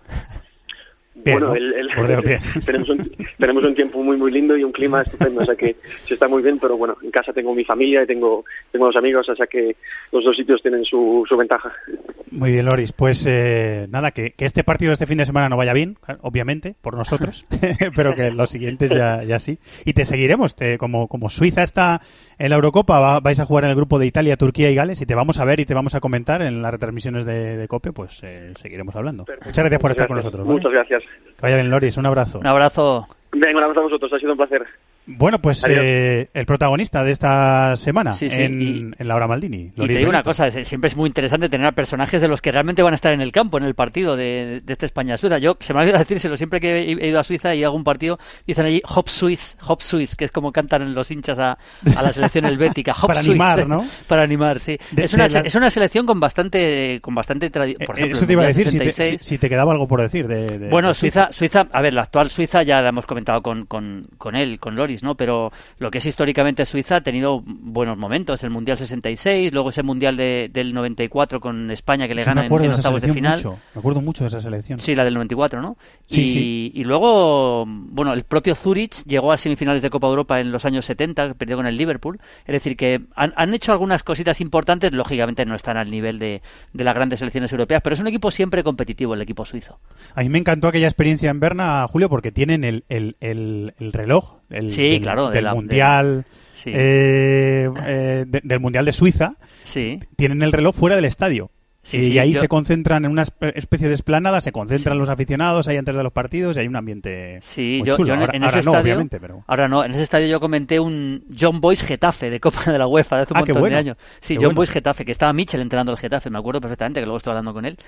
Bien, bueno, ¿no? el, el, Burdeos, bien. tenemos, un, tenemos un tiempo muy muy lindo y un clima estupendo, o sea que se está muy bien, pero bueno, en casa tengo mi familia y tengo tengo los amigos, o sea que los dos sitios tienen su, su ventaja. Muy bien, Loris, pues eh, nada, que, que este partido de este fin de semana no vaya bien, obviamente, por nosotros, pero que los siguientes ya, ya sí. Y te seguiremos, te, como, como Suiza está en la Eurocopa, va, vais a jugar en el grupo de Italia, Turquía y Gales, y te vamos a ver y te vamos a comentar en las retransmisiones de, de COPE, pues eh, seguiremos hablando. Perfecto. Muchas gracias por estar gracias. con nosotros. ¿vale? Muchas gracias. Que vaya bien, Loris, un abrazo. Un abrazo. Venga, un abrazo a vosotros, ha sido un placer. Bueno, pues eh, el protagonista de esta semana sí, sí. En, y, en la hora Maldini. Y te digo Benito. una cosa, siempre es muy interesante tener a personajes de los que realmente van a estar en el campo, en el partido de, de esta España-Suiza. Yo, se me ha olvidado decírselo, siempre que he ido a Suiza y hago un partido, dicen allí Hop Swiss, Hop Swiss, que es como cantan los hinchas a, a la selección helvética. Hop Para Swiss, animar, ¿no? Para animar, sí. De, es, una, las... es una selección con bastante con bastante tradición. Por ejemplo, eso te iba a decir, sesenta y seis. Si, te, si, si te quedaba algo por decir. De, de, bueno, de Suiza, Suiza, a ver, la actual Suiza ya la hemos comentado con, con, con él, con Loris, ¿no? Pero lo que es históricamente Suiza ha tenido buenos momentos, el Mundial sesenta y seis, luego ese Mundial de, del noventa y cuatro con España que le sí, gana en, en octavos de final. Mucho. Me acuerdo mucho de esa selección. Sí, la del noventa y cuatro, ¿no? Sí, y, sí. y luego, bueno, el propio Zurich llegó a semifinales de Copa Europa en los años setenta, perdió con el Liverpool. Es decir, que han, han hecho algunas cositas importantes, lógicamente no están al nivel de, de las grandes selecciones europeas, pero es un equipo siempre competitivo, el equipo suizo. A mí me encantó aquella experiencia en Berna, Julio, porque tienen el, el, el, el reloj el, sí, del, claro, del de la, Mundial... De... Sí. Eh, eh, de, del Mundial de Suiza, sí. Tienen el reloj fuera del estadio. Sí, y sí, ahí yo... se concentran en una especie de esplanada, se concentran sí. los aficionados ahí antes de los partidos y hay un ambiente sí, muy yo, chulo. Yo en, ahora, en ahora ese no, estadio, obviamente, pero... ahora no, en ese estadio yo comenté un John Boys Getafe de Copa de la UEFA de hace un ah, montón bueno, de años. Sí, John bueno. Boys Getafe, que estaba Michel entrenando el Getafe, me acuerdo perfectamente, que luego estuve hablando con él.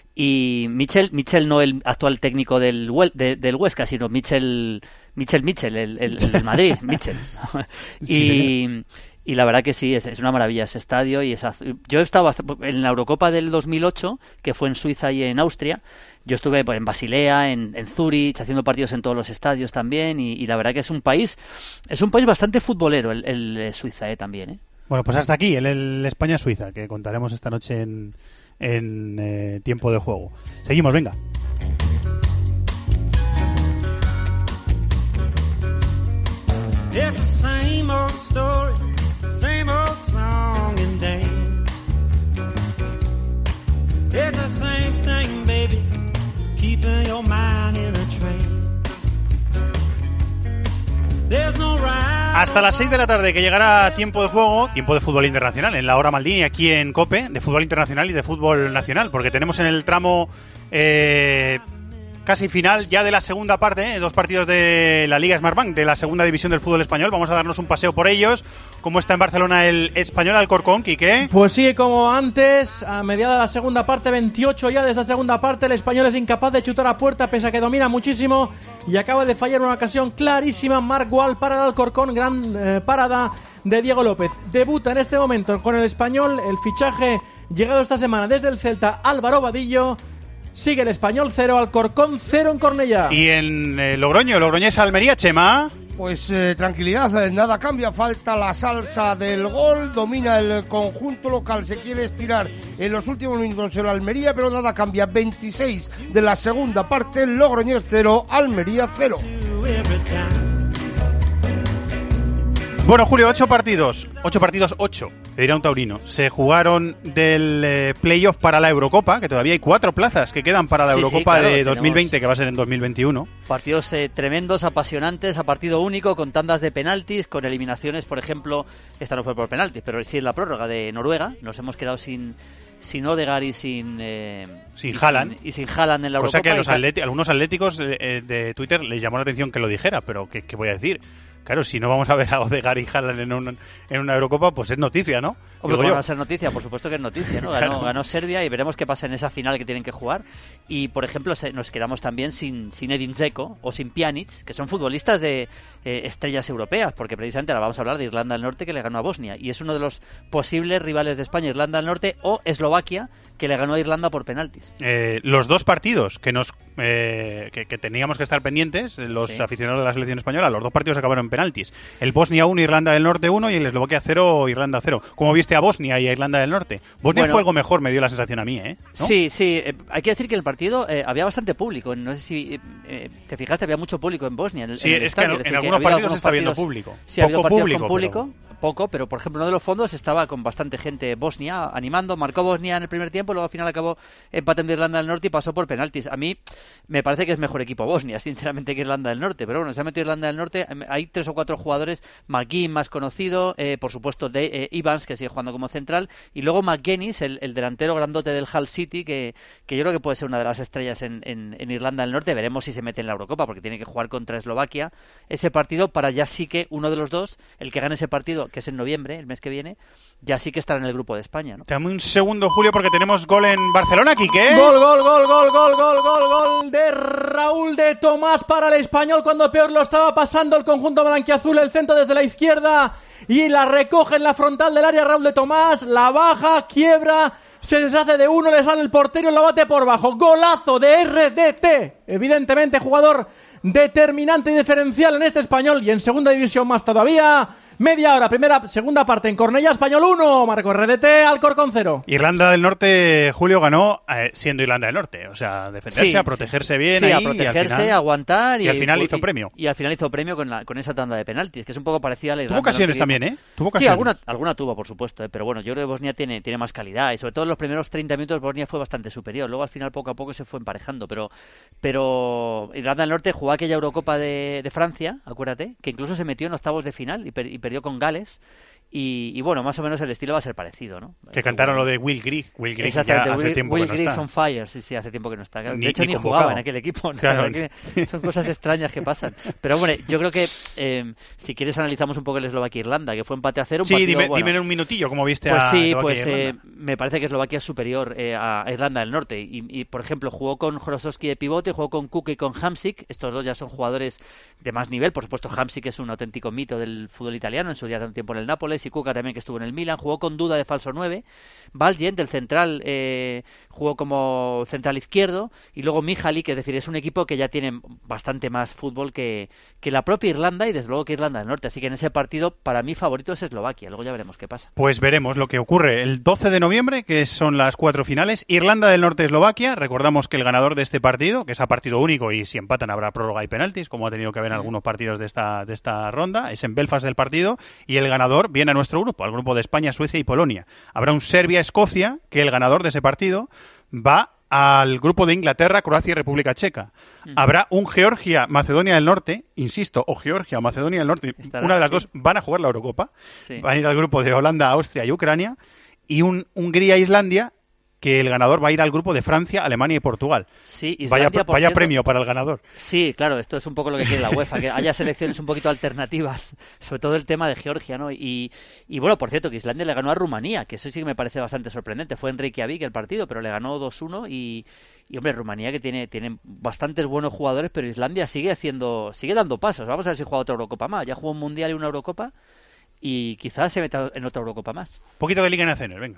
Y Michel, Michel no el actual técnico del, de, del Huesca, sino Michel, Michel Michel, el, el, el del Madrid, Michel. y... Sí, y la verdad que sí, es, es una maravilla ese estadio. Y esa, yo he estado bastante, en la Eurocopa del dos mil ocho, que fue en Suiza y en Austria. Yo estuve pues, en Basilea, en, en Zurich, haciendo partidos en todos los estadios también. Y, y la verdad que es un país es un país bastante futbolero, el, el Suiza eh, también. ¿eh? Bueno, pues hasta aquí el, el España-Suiza, que contaremos esta noche en, en eh, tiempo de juego. Seguimos, venga. It's the same old story, same old song and dance. It's the same thing, baby, keeping your mind in a train. There's no right. Hasta las seis de la tarde, que llegará tiempo de juego, tiempo de fútbol internacional, en la hora Maldini, aquí en COPE, de fútbol internacional y de fútbol nacional, porque tenemos en el tramo... Eh, casi final ya de la segunda parte, ¿eh? Dos partidos de la Liga Smartbank, de la segunda división del fútbol español. Vamos a darnos un paseo por ellos. ¿Cómo está en Barcelona el Español Alcorcón, Quique? Pues sigue como antes, a mediada de la segunda parte, veintiocho ya de esta segunda parte. El Español es incapaz de chutar a puerta, pese a que domina muchísimo y acaba de fallar una ocasión clarísima. Marc Gual para el Alcorcón, gran eh, parada de Diego López. Debuta en este momento con el Español el fichaje llegado esta semana desde el Celta, Álvaro Vadillo. Sigue el Español cero, Alcorcón cero en Cornellá. Y en eh, Logroño, Logroñés Almería, Chema. Pues eh, tranquilidad, eh, nada cambia, falta la salsa del gol, domina el conjunto local, se quiere estirar en los últimos minutos el Almería, pero nada cambia, veintiséis de la segunda parte, Logroñés cero, Almería cero. Bueno, Julio, ocho partidos, ocho partidos, ocho, le dirá un taurino. Se jugaron del eh, playoff para la Eurocopa, que todavía hay cuatro plazas que quedan para la sí, Eurocopa sí, claro, de dos mil veinte, tenemos que va a ser en dos mil veintiuno. Partidos eh, tremendos, apasionantes, a partido único, con tandas de penaltis, con eliminaciones, por ejemplo, esta no fue por penaltis, pero sí en la prórroga de Noruega, nos hemos quedado sin... sin Odegaard y sin eh, sin y Haaland sin, y sin Haaland en la Cosa Eurocopa. que a los atleti- algunos atléticos eh, de Twitter les llamó la atención que lo dijera, pero ¿qué, qué voy a decir? Claro, si no vamos a ver a Odegaard y Haaland en, un, en una Eurocopa, pues es noticia, ¿no? Hombre, ¿cómo va a ser noticia? Por supuesto que es noticia, ¿no? Ganó, Claro. ganó Serbia y veremos qué pasa en esa final que tienen que jugar. Y, por ejemplo, se, nos quedamos también sin, sin Edin Dzeko o sin Pjanic, que son futbolistas de eh, estrellas europeas, porque precisamente ahora vamos a hablar de Irlanda del Norte, que le ganó a Bosnia. Y es uno de los posibles rivales de España, Irlanda del Norte, o Eslovaquia, que le ganó a Irlanda por penaltis. Eh, los dos partidos que nos eh, que, que teníamos que estar pendientes, los Sí. aficionados de la selección española, los dos partidos acabaron en penaltis. El Bosnia uno, Irlanda del Norte uno, y el Eslovaquia cero, Irlanda cero. ¿Cómo viste a Bosnia y a Irlanda del Norte? Bosnia Bueno, fue algo mejor, me dio la sensación a mí, ¿eh? ¿No? Sí, sí. eh, hay que decir que el partido eh, había bastante público. No sé si eh, eh, te fijaste, había mucho público en Bosnia. En el, Sí, en el es que en- estadio. en decir, algunos ha habido partidos se está viendo público. Sí, ha habido Poco partidos público, con público, poco, pero por ejemplo uno de los fondos estaba con bastante gente Bosnia animando. Marcó Bosnia en el primer tiempo, luego al final acabó empatando Irlanda del Norte y pasó por penaltis. A mí me parece que es mejor equipo Bosnia, sinceramente, que Irlanda del Norte. Pero bueno, se ha metido Irlanda del Norte. Hay tres o cuatro jugadores. McGinn, más conocido, eh, por supuesto de eh, Evans, que sigue jugando como central, y luego McGuinness, el, el delantero grandote del Hull City, que, que yo creo que puede ser una de las estrellas en, en, en Irlanda del Norte. Veremos si se mete en la Eurocopa, porque tiene que jugar contra Eslovaquia ese partido, para ya sí que uno de los dos, el que gane ese partido, que es en noviembre, el mes que viene, ya sí que estará en el grupo de España, ¿no? Dame un segundo, Julio, porque tenemos gol en Barcelona, Quique. Gol, gol, gol, gol, gol, gol, gol, gol de Raúl de Tomás para el Español, cuando peor lo estaba pasando el conjunto blanquiazul. El centro desde la izquierda y la recoge en la frontal del área Raúl de Tomás, la baja, quiebra, se deshace de uno, le sale el portero y lo bate por bajo. Golazo de R D T, evidentemente jugador determinante y diferencial en este Español, y en segunda división más todavía. Media hora, primera, segunda parte en Cornellá, Español uno, Marco R D T, Alcorcón cero. Irlanda del Norte, Julio, ganó eh, siendo Irlanda del Norte. O sea, defenderse, Sí, a protegerse bien. Sí, ahí, a y al protegerse, final- a aguantar. Y, y al final y- hizo premio. Y, al final hizo premio con, la, con esa tanda de penaltis, que es un poco parecida a la Tuvo Irlanda del ocasiones Norte, también, que- ¿eh? Tuvo Sí, ocasiones. alguna, alguna tuvo, por supuesto, ¿eh? Pero bueno, yo creo que Bosnia tiene, tiene más calidad, y sobre todo en los primeros treinta minutos Bosnia fue bastante superior. Luego al final poco a poco se fue emparejando, pero pero Irlanda del Norte jugó aquella Eurocopa de, de Francia, acuérdate, que incluso se metió en octavos de final y, per- y perdió con Gales. Y, y bueno, más o menos el estilo va a ser parecido, ¿no? Que cantaron lo de Will Grigg. Will Grigg ya Exactamente, hace Will, tiempo Will que no Grigg está. on fire, sí, sí, hace tiempo que no está. De Ni- hecho, ni ni, convocado. jugaba en aquel equipo. ¿no? Claro. La verdad que son cosas extrañas que pasan. Pero hombre, yo creo que eh, si quieres analizamos un poco el Eslovaquia-Irlanda, que fue empate a cero. Un Sí, partido, dime, bueno, dime en un minutillo cómo viste pues a sí, Eslovaquia pues y eh, Irlanda. me parece que Eslovaquia es superior eh, a Irlanda del Norte. Y, y, por ejemplo, jugó con Jorosowski de pivote, jugó con Cook y con Hamsik. Estos dos ya son jugadores de más nivel. Por supuesto, Hamsik es un auténtico mito del fútbol italiano, en su día tanto tiempo en el Nápoles, y Kuka también, que estuvo en el Milan. Jugó con Duda de falso nueve. Valgent, del central, eh, jugó como central izquierdo. Y luego Michalik, es decir, es un equipo que ya tiene bastante más fútbol que, que la propia Irlanda, y desde luego que Irlanda del Norte. Así que en ese partido, para mí, favorito es Eslovaquia. Luego ya veremos qué pasa. Pues veremos lo que ocurre el doce de noviembre, que son las cuatro finales. Irlanda del Norte, Eslovaquia. Recordamos que el ganador de este partido, que es a partido único y si empatan habrá prórroga y penaltis, como ha tenido que haber en algunos partidos de esta, de esta ronda, es en Belfast el partido, y el ganador viene a nuestro grupo, al grupo de España, Suecia y Polonia. Habrá un Serbia-Escocia, que el ganador de ese partido va al grupo de Inglaterra, Croacia y República Checa. Mm. Habrá un Georgia-Macedonia del Norte, insisto, o Georgia o Macedonia del Norte, Estará, una de las sí. dos van a jugar la Eurocopa, Sí. van a ir al grupo de Holanda, Austria y Ucrania, y un Hungría-Islandia, que el ganador va a ir al grupo de Francia, Alemania y Portugal. Sí, vaya, Islandia, por vaya cierto, premio para el ganador. Sí, claro, esto es un poco lo que quiere la UEFA, que haya selecciones un poquito alternativas, sobre todo el tema de Georgia, ¿no? Y, y bueno, por cierto, que Islandia le ganó a Rumanía, que eso sí que me parece bastante sorprendente. Fue en Reykjavik el partido, pero le ganó dos uno y, y hombre, Rumanía que tiene, tiene bastantes buenos jugadores, pero Islandia sigue haciendo, sigue dando pasos. Vamos a ver si juega otra Eurocopa más. Ya jugó un Mundial y una Eurocopa y quizás se meta en otra Eurocopa más. Un poquito de Liga Naciones, venga.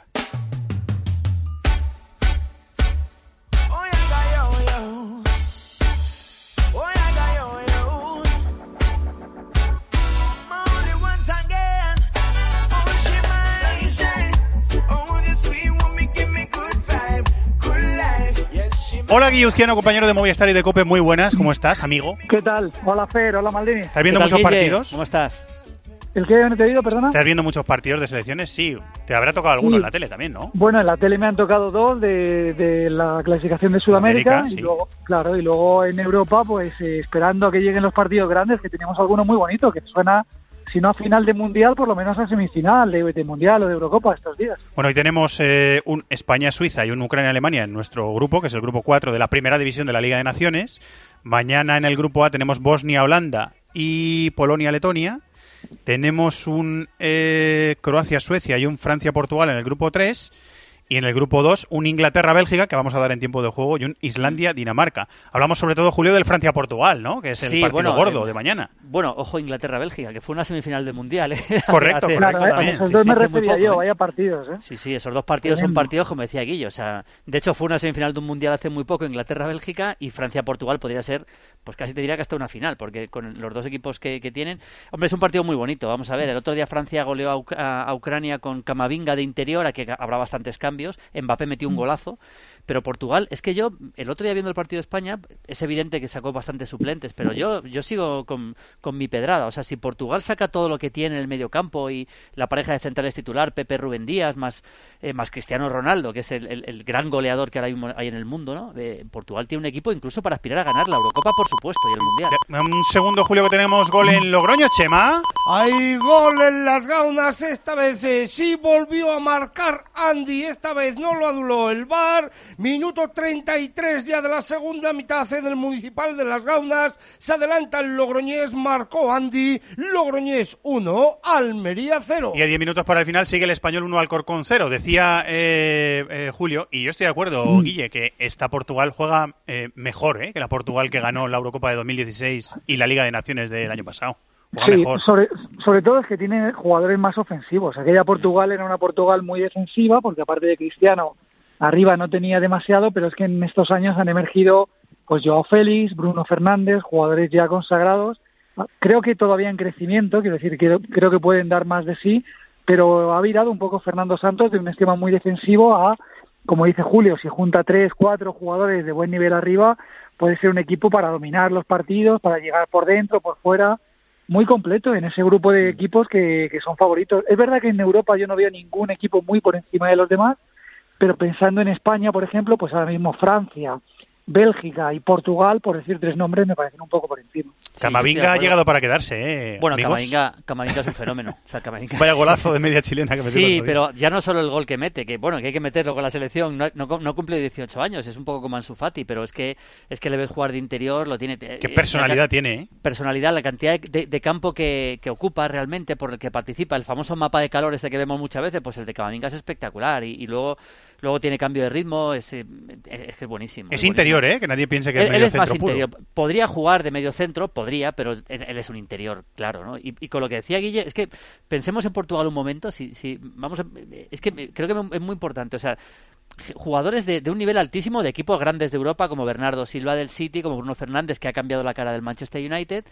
Hola Guillusquiano, compañero de Movistar y de COPE, muy buenas, ¿cómo estás, amigo? ¿Qué tal? Hola Fer, hola Maldini. ¿Estás viendo muchos Guille? partidos? ¿Cómo estás? ¿El que no te he oído, perdona? ¿Estás viendo muchos partidos de selecciones? Sí, te habrá tocado alguno Sí. en la tele también, ¿no? Bueno, en la tele me han tocado dos de, de la clasificación de Sudamérica, América, y sí. luego, claro, y luego en Europa, pues eh, esperando a que lleguen los partidos grandes, que tenemos algunos muy bonitos, que suena, si no a final de Mundial, por lo menos a semifinal de, de Mundial o de Eurocopa estos días. Bueno, hoy tenemos eh, un España-Suiza y un Ucrania-Alemania en nuestro grupo, que es el grupo cuatro de la primera división de la Liga de Naciones. Mañana en el grupo A tenemos Bosnia-Holanda y Polonia-Letonia. Tenemos un eh, Croacia-Suecia y un Francia-Portugal en el grupo tres. Y en el grupo dos, un Inglaterra-Bélgica, que vamos a dar en tiempo de juego, y un Islandia-Dinamarca. Hablamos sobre todo, Julio, del Francia-Portugal, ¿no? Que es el Sí, partido bueno, gordo eh, de mañana. Bueno, ojo, Inglaterra-Bélgica, que fue una semifinal de Mundial, ¿eh? Correcto, Hace- correcto, hace- también. A esos sí, dos sí, me hace muy refería poco, yo, ¿eh? vaya partidos, ¿eh? Sí, sí, esos dos partidos son Tremendo. partidos, como decía Guillo. O sea, de hecho, fue una semifinal de un Mundial hace muy poco, Inglaterra-Bélgica, y Francia-Portugal podría ser, pues casi te diría que hasta una final, porque con los dos equipos que, que tienen... Hombre, es un partido muy bonito, vamos a ver. El otro día Francia goleó a, Uc- a- a Ucrania con Camavinga de interior, aquí habrá bastantes cambios. Mbappé metió un golazo. Pero Portugal, es que yo, el otro día viendo el partido de España, es evidente que sacó bastantes suplentes, pero yo yo sigo con, con mi pedrada. O sea, si Portugal saca todo lo que tiene en el mediocampo y la pareja de centrales titular, Pepe Rubén Díaz, más, eh, más Cristiano Ronaldo, que es el, el, el gran goleador que ahora mismo hay en el mundo, ¿no? Eh, Portugal tiene un equipo incluso para aspirar a ganar la Eurocopa, por supuesto, y el Mundial. Un segundo, Julio, que tenemos gol en Logroño, Chema. Hay gol en las Gaunas, esta vez eh, sí volvió a marcar Andy, esta vez no lo aduló el V A R. Minuto treinta y tres ya de la segunda mitad en el Municipal de las Gaunas. Se adelanta el Logroñés, marcó Andy. Logroñés uno, Almería cero. Y a diez minutos para el final sigue el Español uno, Alcorcón cero. Decía eh, eh, Julio, y yo estoy de acuerdo, Mm. Guille, que esta Portugal juega eh, mejor eh, que la Portugal que ganó la Eurocopa de dos mil dieciséis y la Liga de Naciones del año pasado. Juega Sí, mejor. sobre, sobre todo es que tiene jugadores más ofensivos. Aquella Portugal era una Portugal muy defensiva, porque aparte de Cristiano, arriba no tenía demasiado, pero es que en estos años han emergido pues Joao Félix, Bruno Fernández, jugadores ya consagrados. Creo que todavía en crecimiento, quiero decir, creo, creo que pueden dar más de sí, pero ha virado un poco Fernando Santos de un esquema muy defensivo a, como dice Julio, si junta tres, cuatro jugadores de buen nivel arriba, puede ser un equipo para dominar los partidos, para llegar por dentro, por fuera, muy completo en ese grupo de equipos que, que son favoritos. Es verdad que en Europa yo no veo ningún equipo muy por encima de los demás, pero pensando en España, por ejemplo, pues ahora mismo Francia, Bélgica y Portugal, por decir tres nombres, me parecen un poco por encima. Camavinga ha llegado para quedarse, ¿eh? Bueno, amigos? Camavinga, Camavinga es un fenómeno. O sea, Camavinga... Vaya golazo de media chilena que metió el Sí, otro día. pero ya no solo el gol que mete, que bueno, que hay que meterlo con la selección, no, no, no cumple dieciocho años, es un poco como Ansu Fati, pero es que es que le ves jugar de interior, lo tiene... Qué personalidad tiene, ¿eh? Personalidad, la cantidad de, de campo que, que ocupa realmente, por el que participa, el famoso mapa de calor este que vemos muchas veces, pues el de Camavinga es espectacular y, y luego luego tiene cambio de ritmo, es, es, es buenísimo. Es buenísimo. interior, ¿eh? Que nadie piense que Él, es él medio es más centro puro. interior. Podría jugar de medio centro, podría, pero él, él es un interior, claro, ¿no? Y, y con lo que decía Guille, es que pensemos en Portugal un momento, si, si vamos a, es que creo que es muy importante, o sea, jugadores de, de un nivel altísimo de equipos grandes de Europa, como Bernardo Silva del City, como Bruno Fernández, que ha cambiado la cara del Manchester United,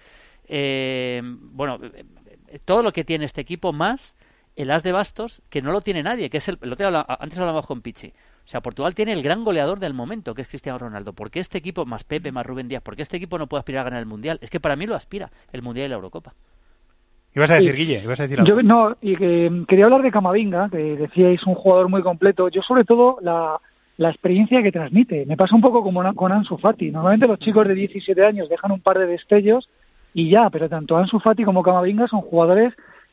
eh, bueno, todo lo que tiene este equipo más el as de bastos, que no lo tiene nadie, que es el, el otro día, antes hablábamos con Pichi. O sea, Portugal tiene el gran goleador del momento, que es Cristiano Ronaldo. ¿Por qué este equipo, más Pepe, más Rubén Díaz, por qué este equipo no puede aspirar a ganar el Mundial? Es que para mí lo aspira, el Mundial y la Eurocopa. ¿Ibas a decir, Sí. Guille? ¿Ibas a decir algo? Yo no, y que quería hablar de Camavinga, que decíais un jugador muy completo. Yo sobre todo la, la experiencia que transmite. Me pasa un poco como na- con Ansu Fati. Normalmente los chicos de diecisiete años dejan un par de destellos y ya, pero tanto Ansu Fati como Camavinga son jugadores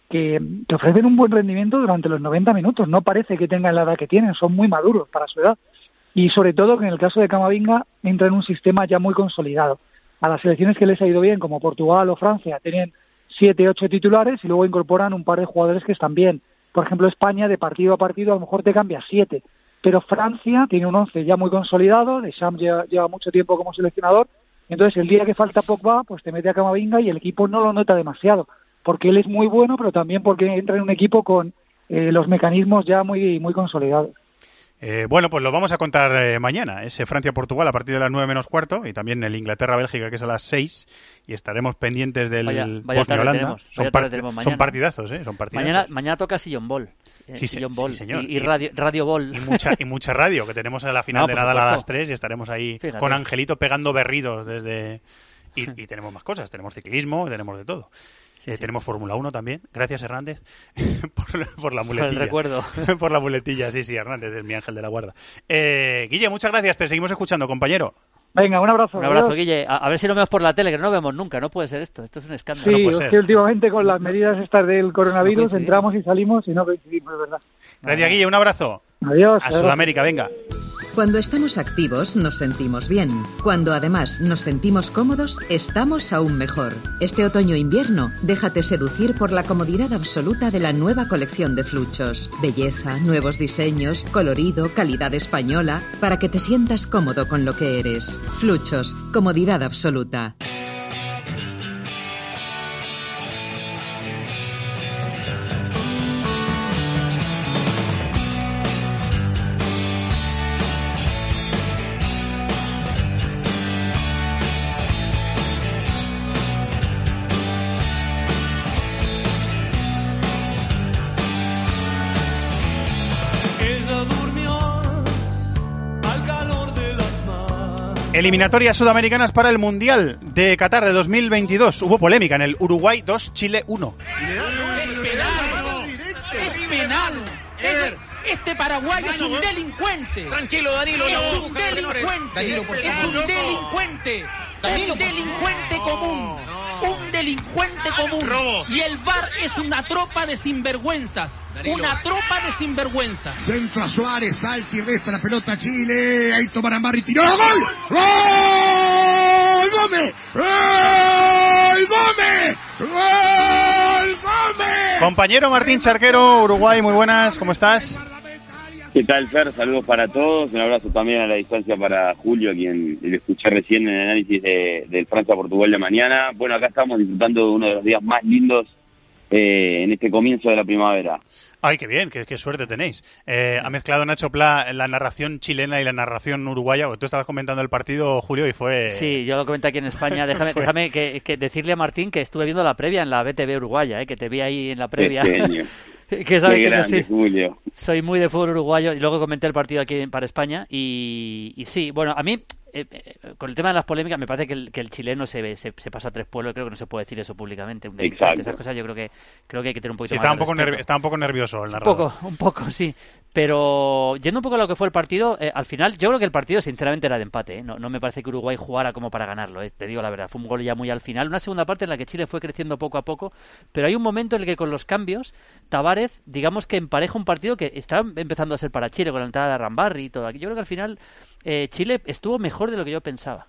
que te ofrecen un buen rendimiento durante los noventa minutos. No parece que tengan la edad que tienen, son muy maduros para su edad. Y sobre todo que en el caso de Camavinga entra en un sistema ya muy consolidado. A las selecciones que les ha ido bien, como Portugal o Francia, tienen siete, ocho titulares y luego incorporan un par de jugadores que están bien. Por ejemplo, España, de partido a partido, a lo mejor te cambia siete. Pero Francia tiene un once ya muy consolidado, Deschamps lleva, lleva mucho tiempo como seleccionador, entonces el día que falta Pogba, pues te mete a Camavinga y el equipo no lo nota demasiado, porque él es muy bueno, pero también porque entra en un equipo con eh, los mecanismos ya muy, muy consolidados. Eh, bueno, pues lo vamos a contar eh, mañana, ese Francia-Portugal a partir de las nueve menos cuarto y también el Inglaterra-Bélgica que es a las seis y estaremos pendientes del Bosnia-Holanda. Son, part son partidazos, ¿eh? Son partidazos. Mañana, mañana toca Sillon Ball. Eh, sí, Sillon sí, Ball sí, señor. Y, y radio, radio Ball. Y mucha, y mucha radio, que tenemos en la final no, de Nadal a las tres y estaremos ahí Fíjate. con Angelito pegando berridos desde... Y, y tenemos más cosas, tenemos ciclismo, tenemos de todo. Sí, eh, sí. Tenemos Fórmula uno también. Gracias, Hernández, por, por la muletilla. Por el recuerdo. por la muletilla, sí, sí, Hernández, es mi ángel de la guarda. Eh, Guille, muchas gracias. Te seguimos escuchando, compañero. Venga, un abrazo. Un abrazo, adiós. Guille. A, a ver si lo vemos por la tele, que no lo vemos nunca. No puede ser esto. Esto es un escándalo. Sí, no puede es ser. que últimamente con las medidas estas del coronavirus no entramos y salimos y no coincidimos, es verdad. Gracias, Guille. Un abrazo. Adiós. A adiós. Sudamérica, venga. Cuando estamos activos nos sentimos bien. Cuando además nos sentimos cómodos, estamos aún mejor. Este otoño-invierno, déjate seducir por la comodidad absoluta de la nueva colección de Fluchos. Belleza, nuevos diseños, colorido, calidad española, para que te sientas cómodo con lo que eres. Fluchos, comodidad absoluta. Eliminatorias sudamericanas para el Mundial de Qatar de dos mil veintidós. Hubo polémica en el Uruguay dos, Chile uno. Es penal. Este paraguayo es un delincuente. Tranquilo, Danilo. Es un delincuente. Danilo, por es favor. un delincuente. Danilo, un delincuente común. Un delincuente común. Robo. Y el V A R es una tropa de sinvergüenzas. Danilo. Una tropa de sinvergüenzas. Centro a Suárez, salta y resta la pelota a Chile. Ahí tomarán Barry, tiró. ¡Gol! ¡Gol! ¡Gómez! ¡Gol! ¡Gómez! ¡Gol! ¡Gómez! Compañero Martín Charquero, Uruguay, muy buenas, ¿cómo estás? ¿Qué tal, Fer? Saludos para todos. Un abrazo también a la distancia para Julio, a quien le escuché recién en el análisis de, del Francia-Portugal de mañana. Bueno, acá estamos disfrutando de uno de los días más lindos eh, en este comienzo de la primavera. Ay, qué bien, qué, qué suerte tenéis. Eh, ha mezclado Nacho Pla la narración chilena y la narración uruguaya. Tú estabas comentando el partido, Julio, y fue... Sí, yo lo comenté aquí en España. Déjame, déjame que, que decirle a Martín que estuve viendo la previa en la B T V uruguaya, eh, que te vi ahí en la previa. Que sabe Qué que grande, yo sí, Julio. soy muy de fútbol uruguayo y luego comenté el partido aquí para España y, y sí, bueno, a mí eh, eh, con el tema de las polémicas me parece que el, que el chileno se, se, se pasa a tres pueblos. Creo que no se puede decir eso públicamente. Un Exacto. Esas cosas yo creo que creo que hay que tener un poquito sí, más estaba de un poco respeto. Estaba un poco nervioso el narrador. Un poco, un poco, sí. Pero yendo un poco a lo que fue el partido, eh, al final yo creo que el partido sinceramente era de empate. ¿eh? No, no me parece que Uruguay jugara como para ganarlo, eh, te digo la verdad. Fue un gol ya muy al final. Una segunda parte en la que Chile fue creciendo poco a poco, pero hay un momento en el que con los cambios, Tavares, digamos que empareja un partido que estaba empezando a ser para Chile con la entrada de Rambarri y todo. Yo creo que al final eh, Chile estuvo mejor de lo que yo pensaba.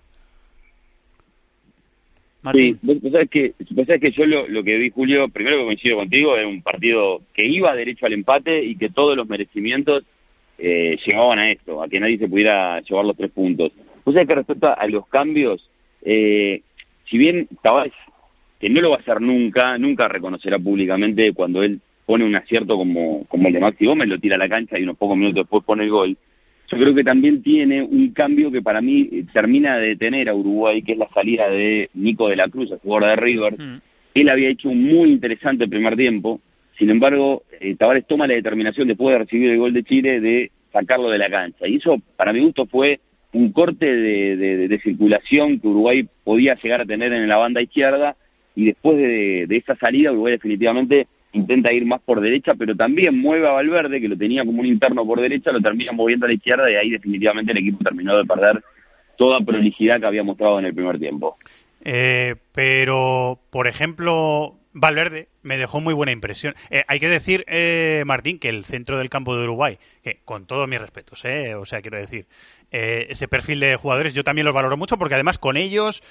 Martín. Sí, vos sabés que, vos sabés que yo lo, lo que vi, Julio, primero que coincido contigo, era un partido que iba derecho al empate y que todos los merecimientos eh, llegaban a esto, a que nadie se pudiera llevar los tres puntos. Vos sabés que respecto a, a los cambios, eh, si bien Tavares, que no lo va a hacer nunca, nunca reconocerá públicamente cuando él pone un acierto como, como el de Maxi Gómez, lo tira a la cancha y unos pocos minutos después pone el gol. Yo creo que también tiene un cambio que para mí eh, termina de detener a Uruguay, que es la salida de Nico de la Cruz, el jugador de River. Mm. Él había hecho un muy interesante primer tiempo, sin embargo, eh, Tavares toma la determinación después de recibir el gol de Chile de sacarlo de la cancha. Y eso, para mi gusto, fue un corte de, de, de circulación que Uruguay podía llegar a tener en la banda izquierda, y después de, de esa salida Uruguay definitivamente intenta ir más por derecha, pero también mueve a Valverde, que lo tenía como un interno por derecha, lo termina moviendo a la izquierda, y ahí definitivamente el equipo terminó de perder toda prolijidad que había mostrado en el primer tiempo. Eh, pero, por ejemplo, Valverde me dejó muy buena impresión. Eh, hay que decir, eh, Martín, que el centro del campo de Uruguay, que con todos mis respetos, eh, o sea, quiero decir, eh, ese perfil de jugadores yo también los valoro mucho porque además con ellos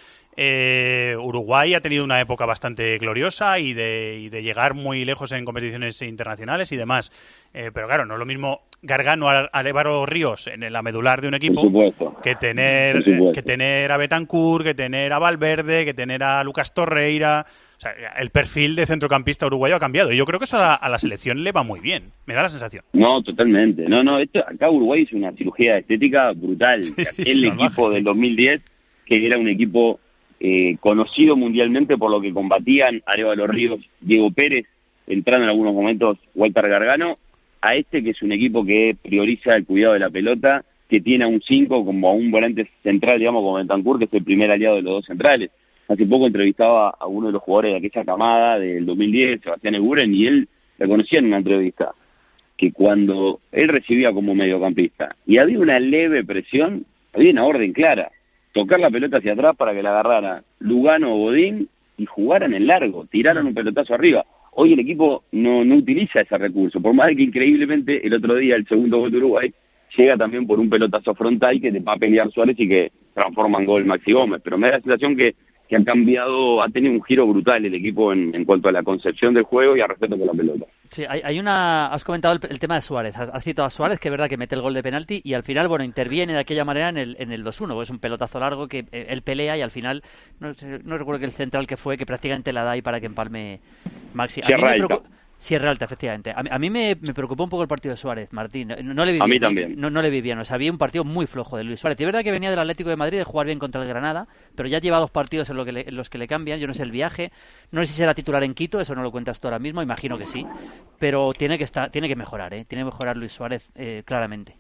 eh, Uruguay ha tenido una época bastante gloriosa y de, y de llegar muy lejos en competiciones internacionales y demás. Eh, pero claro, no es lo mismo Gargano a Álvaro Ríos en la medular de un equipo que tener, que tener a Betancur, que tener a Valverde, que tener a Lucas Torreira. O sea, el perfil de centrocampista uruguayo ha cambiado y yo creo que eso a, a la selección le va muy bien, me da la sensación. No, totalmente. No, no, esto acá Uruguay hizo una cirugía estética brutal. Sí, sí, el salvaje, equipo sí. del dos mil diez, que era un equipo eh, conocido mundialmente por lo que combatían Arévalo Ríos, Diego Pérez, entrando en algunos momentos Walter Gargano, a este que es un equipo que prioriza el cuidado de la pelota, que tiene a un cinco como a un volante central, digamos, como Bentancur, que es el primer aliado de los dos centrales. Hace poco entrevistaba a uno de los jugadores de aquella camada del dos mil diez, Sebastián Eguren, y él reconocía en una entrevista que cuando él recibía como mediocampista y había una leve presión, había una orden clara, tocar la pelota hacia atrás para que la agarrara Lugano o Godín y jugaran en largo, tiraran un pelotazo arriba. Hoy el equipo no, no utiliza ese recurso, por más de que increíblemente el otro día el segundo gol de Uruguay llega también por un pelotazo frontal que te va a pelear Suárez y que transforma en gol Maxi Gómez, pero me da la sensación que que ha cambiado, ha tenido un giro brutal el equipo en, en cuanto a la concepción del juego y al respeto por la pelota. Sí, hay, hay una... Has comentado el, el tema de Suárez, has, has citado a Suárez, que es verdad que mete el gol de penalti y al final, bueno, interviene de aquella manera en el, en el dos uno, porque es un pelotazo largo que eh, él pelea y al final, no, no recuerdo que el central que fue, que prácticamente la da ahí para que empalme Maxi. A mí me preocupa... Sierra Alta, efectivamente. A mí, a mí me, me preocupó un poco el partido de Suárez, Martín. No, no le vi a bien, mí también. No, no le vi bien. O sea, había un partido muy flojo de Luis Suárez. Y es verdad que venía del Atlético de Madrid de jugar bien contra el Granada, pero ya lleva dos partidos en, lo que le, en los que le cambian. Yo no sé el viaje. No sé si será titular en Quito, eso no lo cuentas tú ahora mismo. Imagino que sí. Pero tiene que estar, tiene que mejorar, ¿eh? Tiene que mejorar Luis Suárez, eh, claramente.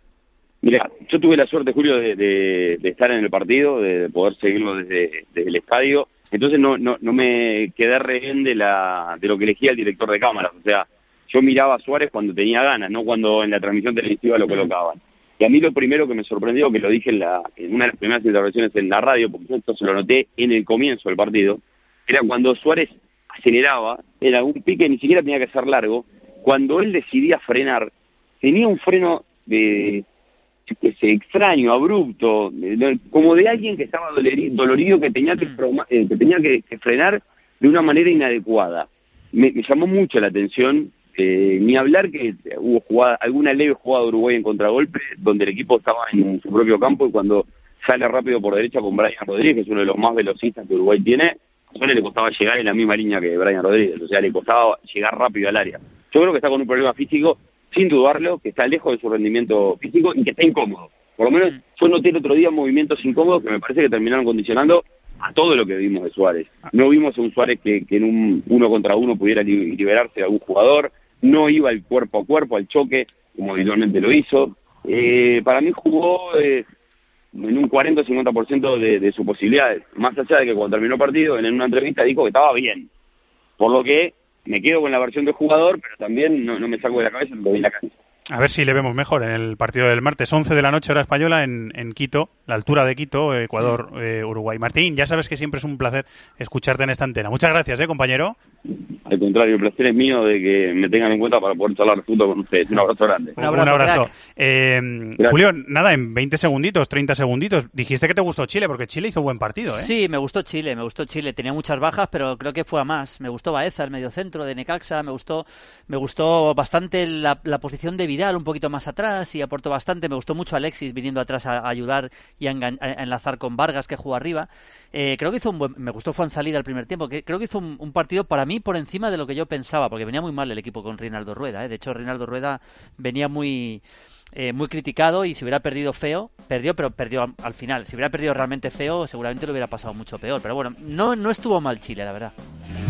Mira, yo tuve la suerte, Julio, de, de, de estar en el partido, de poder seguirlo desde, desde el estadio. Entonces no, no, no me quedé rehén de, la, de lo que elegía el director de cámaras. O sea, yo miraba a Suárez cuando tenía ganas, no cuando en la transmisión televisiva lo colocaban. Y a mí lo primero que me sorprendió, que lo dije en, la, en una de las primeras intervenciones en la radio, porque yo esto se lo noté en el comienzo del partido, era cuando Suárez aceleraba, era un pique, ni siquiera tenía que ser largo, cuando él decidía frenar, tenía un freno de, que sé, extraño, abrupto, de, como de alguien que estaba dolorido, dolorido que tenía que, eh, que, tenía que, que frenar de una manera inadecuada. Me, me llamó mucho la atención. Eh, ni hablar que hubo jugada, alguna leve jugada de Uruguay en contragolpe, donde el equipo estaba en su propio campo y cuando sale rápido por derecha con Brian Rodríguez, que es uno de los más velocistas que Uruguay tiene, a Suárez le costaba llegar en la misma línea que Brian Rodríguez, o sea, le costaba llegar rápido al área. Yo creo que está con un problema físico, sin dudarlo, que está lejos de su rendimiento físico y que está incómodo. Por lo menos yo noté el otro día movimientos incómodos que me parece que terminaron condicionando a todo lo que vimos de Suárez. No vimos a un Suárez que, que en un uno contra uno pudiera liberarse de algún jugador, no iba el cuerpo a cuerpo, al choque, como habitualmente lo hizo. Eh, para mí jugó eh, en un cuarenta o cincuenta por ciento de, de sus posibilidades, más allá de que cuando terminó el partido, en una entrevista dijo que estaba bien. Por lo que me quedo con la versión del jugador, pero también no, no me saco de la cabeza lo que vi en la cancha. A ver si le vemos mejor en el partido del martes, once de la noche, hora española, en, en Quito, la altura de Quito, Ecuador, eh, Uruguay. Martín, ya sabes que siempre es un placer escucharte en esta antena. Muchas gracias, ¿eh, compañero? Al contrario, el placer es mío de que me tengan en cuenta para poder charlar de fútbol con ustedes. Un abrazo grande. Un abrazo. Un abrazo. Eh, Julio, nada, en veinte segunditos, treinta segunditos, dijiste que te gustó Chile, porque Chile hizo buen partido, ¿eh? Sí, me gustó Chile, me gustó Chile. Tenía muchas bajas, pero creo que fue a más. Me gustó Baeza, el mediocentro de Necaxa, me gustó me gustó bastante la, la posición de Vidal, un poquito más atrás, y aportó bastante. Me gustó mucho Alexis viniendo atrás a, a ayudar y a, engan- a enlazar con Vargas, que jugó arriba. Eh, creo que hizo un buen... Me gustó Fuenzalida al primer tiempo, que creo que hizo un, un partido para mí por encima de lo que yo pensaba, porque venía muy mal el equipo con Reinaldo Rueda, ¿eh? De hecho, Reinaldo Rueda venía muy... Eh, muy criticado, y si hubiera perdido feo, perdió, pero perdió al, al final. Si hubiera perdido realmente feo, seguramente lo hubiera pasado mucho peor. Pero bueno, no, no estuvo mal Chile, la verdad.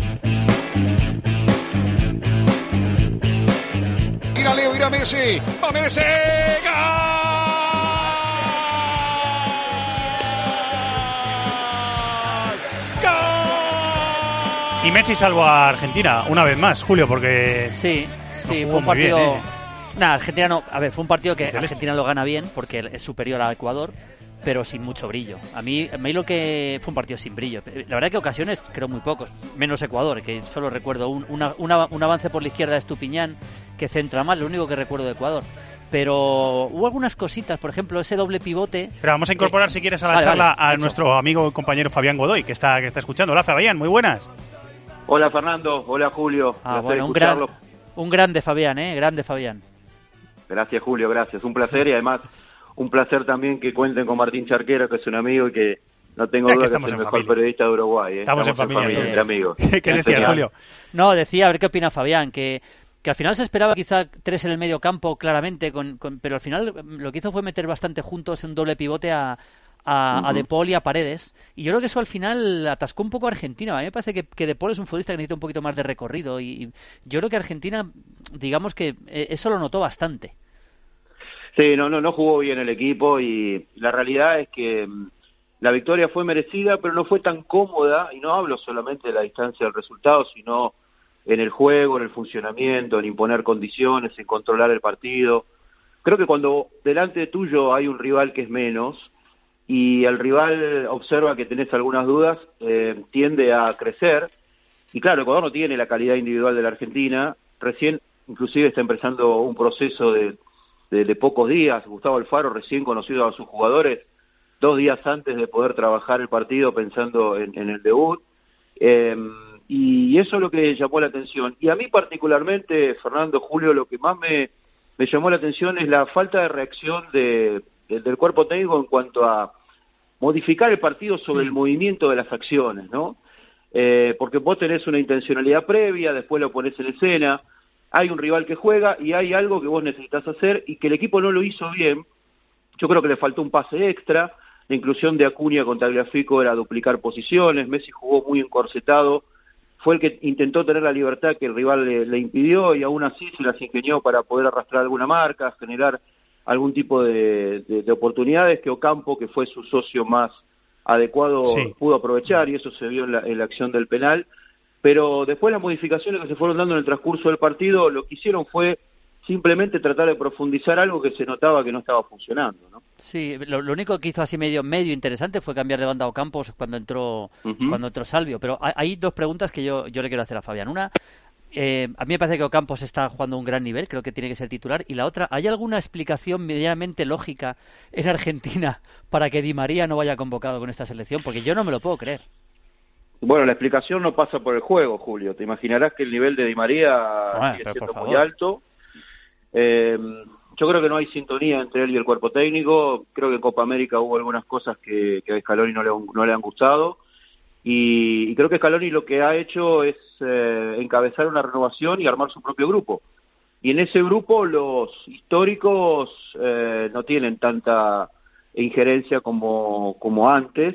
Mira Leo, mira Messi, ¡va Messi! ¡Gol! ¡Gol! Y Messi salvó a Argentina una vez más, Julio, porque sí, sí, no fue un partido. Bien, ¿eh? Nah, Argentina no. A ver, fue un partido que Argentina lo gana bien porque es superior a Ecuador, pero sin mucho brillo. A mí, a mí lo que fue un partido sin brillo. La verdad que ocasiones creo muy pocos, menos Ecuador, que solo recuerdo un, una, una, un avance por la izquierda de Estupiñán que centra mal, lo único que recuerdo de Ecuador. Pero hubo algunas cositas, por ejemplo, ese doble pivote. Pero vamos a incorporar, eh, si quieres, a la vale, charla vale, a hecho. nuestro amigo y compañero Fabián Godoy, que está, que está escuchando. Hola, Fabián, muy buenas. Hola, Fernando. Hola, Julio. Ah, bueno, un, gran, un grande Fabián, ¿eh? Grande Fabián. Gracias, Julio, gracias. Un placer y además un placer también que cuenten con Martín Charquero, que es un amigo y que no tengo duda que, que es el mejor familia. periodista de Uruguay. ¿eh? Estamos, estamos en familia, familia entre amigos. ¿Qué decía, Julio? No, decía, a ver qué opina Fabián, que, que al final se esperaba quizá tres en el medio campo, claramente, con, con, pero al final lo que hizo fue meter bastante juntos un doble pivote a, a, uh-huh. a De Paul y a Paredes. Y yo creo que eso al final atascó un poco a Argentina. A mí me parece que, que De Paul es un futbolista que necesita un poquito más de recorrido y, y yo creo que Argentina, digamos que eso lo notó bastante. Sí, no, no, no jugó bien el equipo y la realidad es que la victoria fue merecida, pero no fue tan cómoda, y no hablo solamente de la distancia del resultado, sino en el juego, en el funcionamiento, en imponer condiciones, en controlar el partido. Creo que cuando delante tuyo hay un rival que es menos y el rival observa que tenés algunas dudas, eh, tiende a crecer. Y claro, Ecuador no tiene la calidad individual de la Argentina, recién inclusive está empezando un proceso de De, de pocos días. Gustavo Alfaro recién conocido a sus jugadores dos días antes de poder trabajar el partido pensando en, en el debut, eh, y eso es lo que llamó la atención. Y a mí particularmente, Fernando, Julio, lo que más me, me llamó la atención es la falta de reacción de, de, del cuerpo técnico en cuanto a modificar el partido sobre el movimiento de las acciones, ¿no? Eh, porque vos tenés una intencionalidad previa, después lo ponés en escena, hay un rival que juega y hay algo que vos necesitas hacer y que el equipo no lo hizo bien. Yo creo que le faltó un pase extra, la inclusión de Acuña con Tagliafico era duplicar posiciones, Messi jugó muy encorsetado, fue el que intentó tener la libertad que el rival le, le impidió y aún así se las ingenió para poder arrastrar alguna marca, generar algún tipo de, de, de oportunidades que Ocampo, que fue su socio más adecuado, sí. pudo aprovechar, y eso se vio en la, en la acción del penal. Pero después las modificaciones que se fueron dando en el transcurso del partido, lo que hicieron fue simplemente tratar de profundizar algo que se notaba que no estaba funcionando, ¿no? Sí, lo, lo único que hizo así medio medio interesante fue cambiar de banda a Ocampos cuando entró uh-huh. cuando entró Salvio. Pero hay, hay dos preguntas que yo, yo le quiero hacer a Fabián. Una, eh, a mí me parece que Ocampos está jugando a un gran nivel, creo que tiene que ser titular. Y la otra, ¿hay alguna explicación medianamente lógica en Argentina para que Di María no vaya convocado con esta selección? Porque yo no me lo puedo creer. Bueno, la explicación no pasa por el juego, Julio. Te imaginarás que el nivel de Di María bueno, sigue siendo muy alto. Eh, yo creo que no hay sintonía entre él y el cuerpo técnico. Creo que en Copa América hubo algunas cosas que, que a Scaloni no le, no le han gustado. Y, y creo que Scaloni lo que ha hecho es eh, encabezar una renovación y armar su propio grupo. Y en ese grupo los históricos eh, no tienen tanta injerencia como, como antes.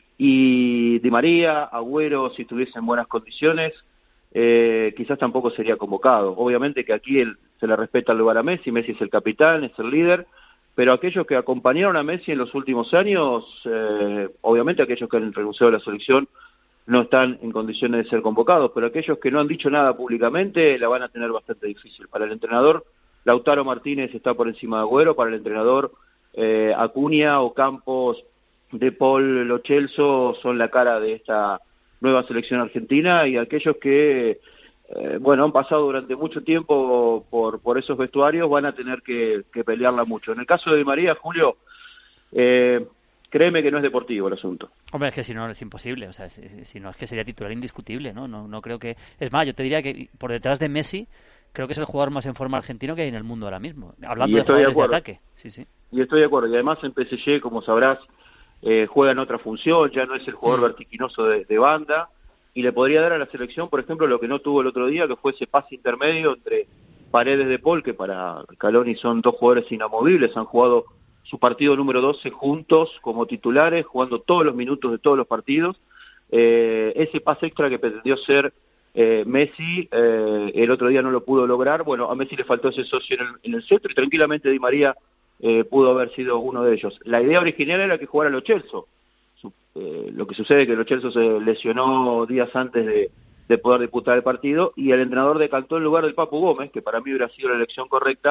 Y Di María, Agüero, si estuviese en buenas condiciones, eh, quizás tampoco sería convocado. Obviamente que aquí él, se le respeta el lugar a Messi, Messi es el capitán, es el líder, pero aquellos que acompañaron a Messi en los últimos años, eh, obviamente aquellos que han renunciado a la selección no están en condiciones de ser convocados, pero aquellos que no han dicho nada públicamente la van a tener bastante difícil. Para el entrenador, Lautaro Martínez está por encima de Agüero, para el entrenador eh, Acuña, Ocampos, De Paul, Lo Celso son la cara de esta nueva selección argentina, y aquellos que eh, bueno han pasado durante mucho tiempo por por esos vestuarios van a tener que, que pelearla mucho. En el caso de Di María, Julio, eh, créeme que no es deportivo el asunto. Hombre, es que si no es imposible, o sea, si, si no es que sería titular indiscutible, ¿no? No, no creo que... Es más, yo te diría que por detrás de Messi creo que es el jugador más en forma argentino que hay en el mundo ahora mismo, hablando de jugadores de, de ataque. Sí, sí. Y estoy de acuerdo, y además en P S G, como sabrás, Eh, juega en otra función, ya no es el jugador sí. vertiginoso de, de banda, y le podría dar a la selección, por ejemplo, lo que no tuvo el otro día, que fue ese pase intermedio entre Paredes de Paul, que para Scaloni son dos jugadores inamovibles, han jugado su partido número doce juntos como titulares, jugando todos los minutos de todos los partidos. Eh, ese pase extra que pretendió ser eh, Messi, eh, el otro día no lo pudo lograr. Bueno, a Messi le faltó ese socio en el, en el centro, y tranquilamente Di María Eh, pudo haber sido uno de ellos. La idea original era que jugara Lo Celso. Eh, lo que sucede es que Lo Celso se lesionó días antes de, de poder disputar el partido, y el entrenador decantó en lugar del Papu Gómez, que para mí hubiera sido la elección correcta,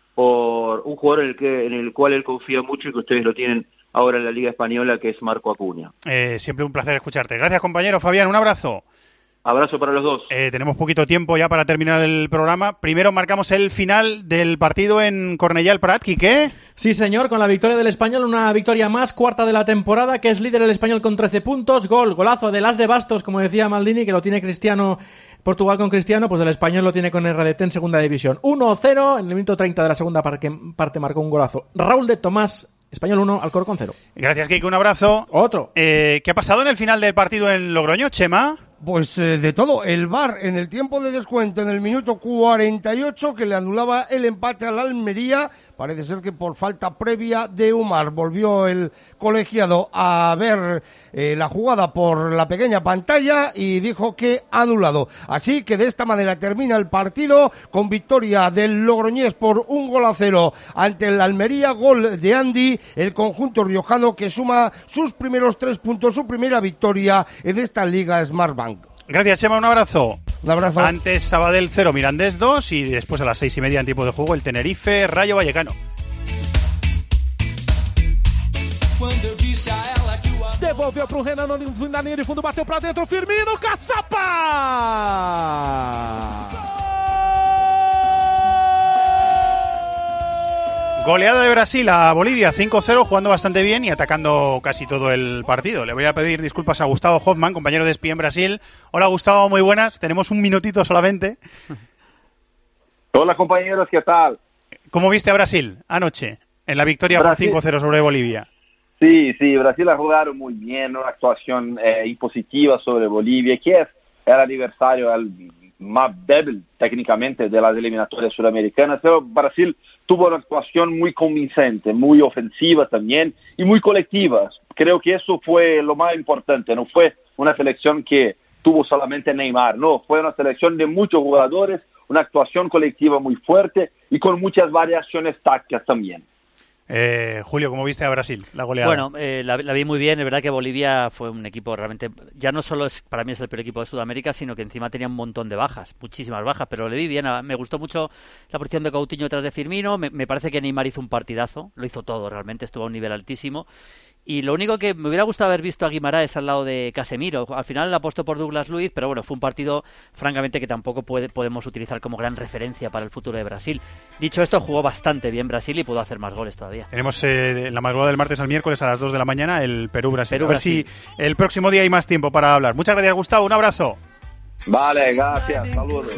por un jugador en el, que, en el cual él confía mucho y que ustedes lo tienen ahora en la Liga Española, que es Marco Acuña. Eh, siempre un placer escucharte. Gracias, compañero. Fabián, un abrazo. Abrazo para los dos. Eh, tenemos poquito tiempo ya para terminar el programa. Primero marcamos el final del partido en Cornellà el Prat. ¿Quique? Sí, señor, con la victoria del Español, una victoria más, cuarta de la temporada, que es líder el Español con trece puntos. Gol, golazo de Las de Bastos, como decía Maldini, que lo tiene Cristiano, Portugal con Cristiano, pues el Español lo tiene con R D T en segunda división. uno cero, en el minuto treinta de la segunda parte, parte marcó un golazo Raúl de Tomás. Español uno, Alcorcón cero. Gracias, Kike, un abrazo. Otro. Eh, ¿Qué ha pasado en el final del partido en Logroño, Chema? Pues eh, de todo, el V A R en el tiempo de descuento en el minuto cuarenta y ocho que le anulaba el empate al Almería, parece ser que por falta previa de Umar. Volvió el colegiado a ver eh, la jugada por la pequeña pantalla y dijo que anulado. Así que de esta manera termina el partido con victoria del Logroñés por un gol a cero ante el Almería, gol de Andy, el conjunto riojano que suma sus primeros tres puntos, su primera victoria en esta Liga Smartbank. Gracias, Chema, un abrazo. Un abrazo. Antes Sabadell cero, Mirandés dos y después a las seis y media en tiempo de juego el Tenerife, Rayo Vallecano. Devolveu pro Renan na linha de fundo, bateu pra dentro, Firmino, caçapa! Goleada de Brasil a Bolivia, cinco cero, jugando bastante bien y atacando casi todo el partido. Le voy a pedir disculpas a Gustavo Hoffman, compañero de Espía en Brasil. Hola, Gustavo, muy buenas. Tenemos un minutito solamente. Hola, compañeros, ¿qué tal? ¿Cómo viste a Brasil anoche en la victoria Brasil por cinco cero sobre Bolivia? Sí, sí, Brasil ha jugado muy bien, una actuación eh, impositiva sobre Bolivia, que es el aniversario el más débil técnicamente de las eliminatorias sudamericanas, pero Brasil tuvo una actuación muy convincente, muy ofensiva también y muy colectiva. Creo que eso fue lo más importante, no fue una selección que tuvo solamente Neymar, no, fue una selección de muchos jugadores, una actuación colectiva muy fuerte y con muchas variaciones tácticas también. Eh, Julio, ¿cómo viste a Brasil, la goleada? Bueno, eh, la, la vi muy bien. Es verdad que Bolivia fue un equipo realmente... Ya no solo es para mí es el peor equipo de Sudamérica, sino que encima tenía un montón de bajas, muchísimas bajas, pero le vi bien. Me gustó mucho la posición de Coutinho detrás de Firmino. Me, me parece que Neymar hizo un partidazo, lo hizo todo realmente, estuvo a un nivel altísimo. Y lo único que me hubiera gustado haber visto a Guimaraes al lado de Casemiro. Al final la apostó por Douglas Luiz, pero bueno, fue un partido francamente que tampoco puede, podemos utilizar como gran referencia para el futuro de Brasil. Dicho esto, jugó bastante bien Brasil y pudo hacer más goles todavía. Tenemos eh, en la madrugada del martes al miércoles a las dos de la mañana el Perú-Brasil. Perú, a ver Brasil. si el próximo día hay más tiempo para hablar. Muchas gracias, Gustavo. Un abrazo. Vale, gracias. Saludos.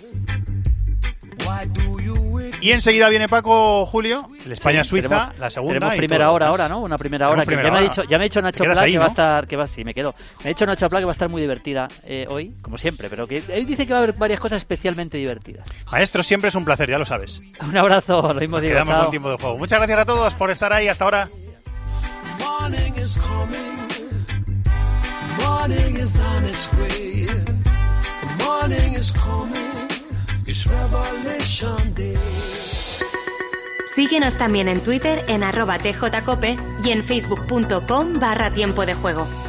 Y enseguida viene Paco, Julio, el España-Suiza, sí, tenemos, la segunda. Tenemos primera hora ahora, ¿no? Una primera hora. Que primera ya, me hora. ha dicho, ya me ha dicho Nacho Pla ahí, que ¿no? va a estar... Que va, sí, me quedo. Me ha dicho Nacho Pla que va a estar muy divertida eh, hoy, como siempre, pero que él dice que va a haber varias cosas especialmente divertidas. Maestro, siempre es un placer, ya lo sabes. Un abrazo, lo mismo Nos digo, quedamos chao. con tiempo de juego. Muchas gracias a todos por estar ahí hasta ahora. Morning is coming. Morning is on its way. Morning is coming. It's Revelation Day. Síguenos también en Twitter en arroba tjcope y en facebook punto com barra tiempo de juego.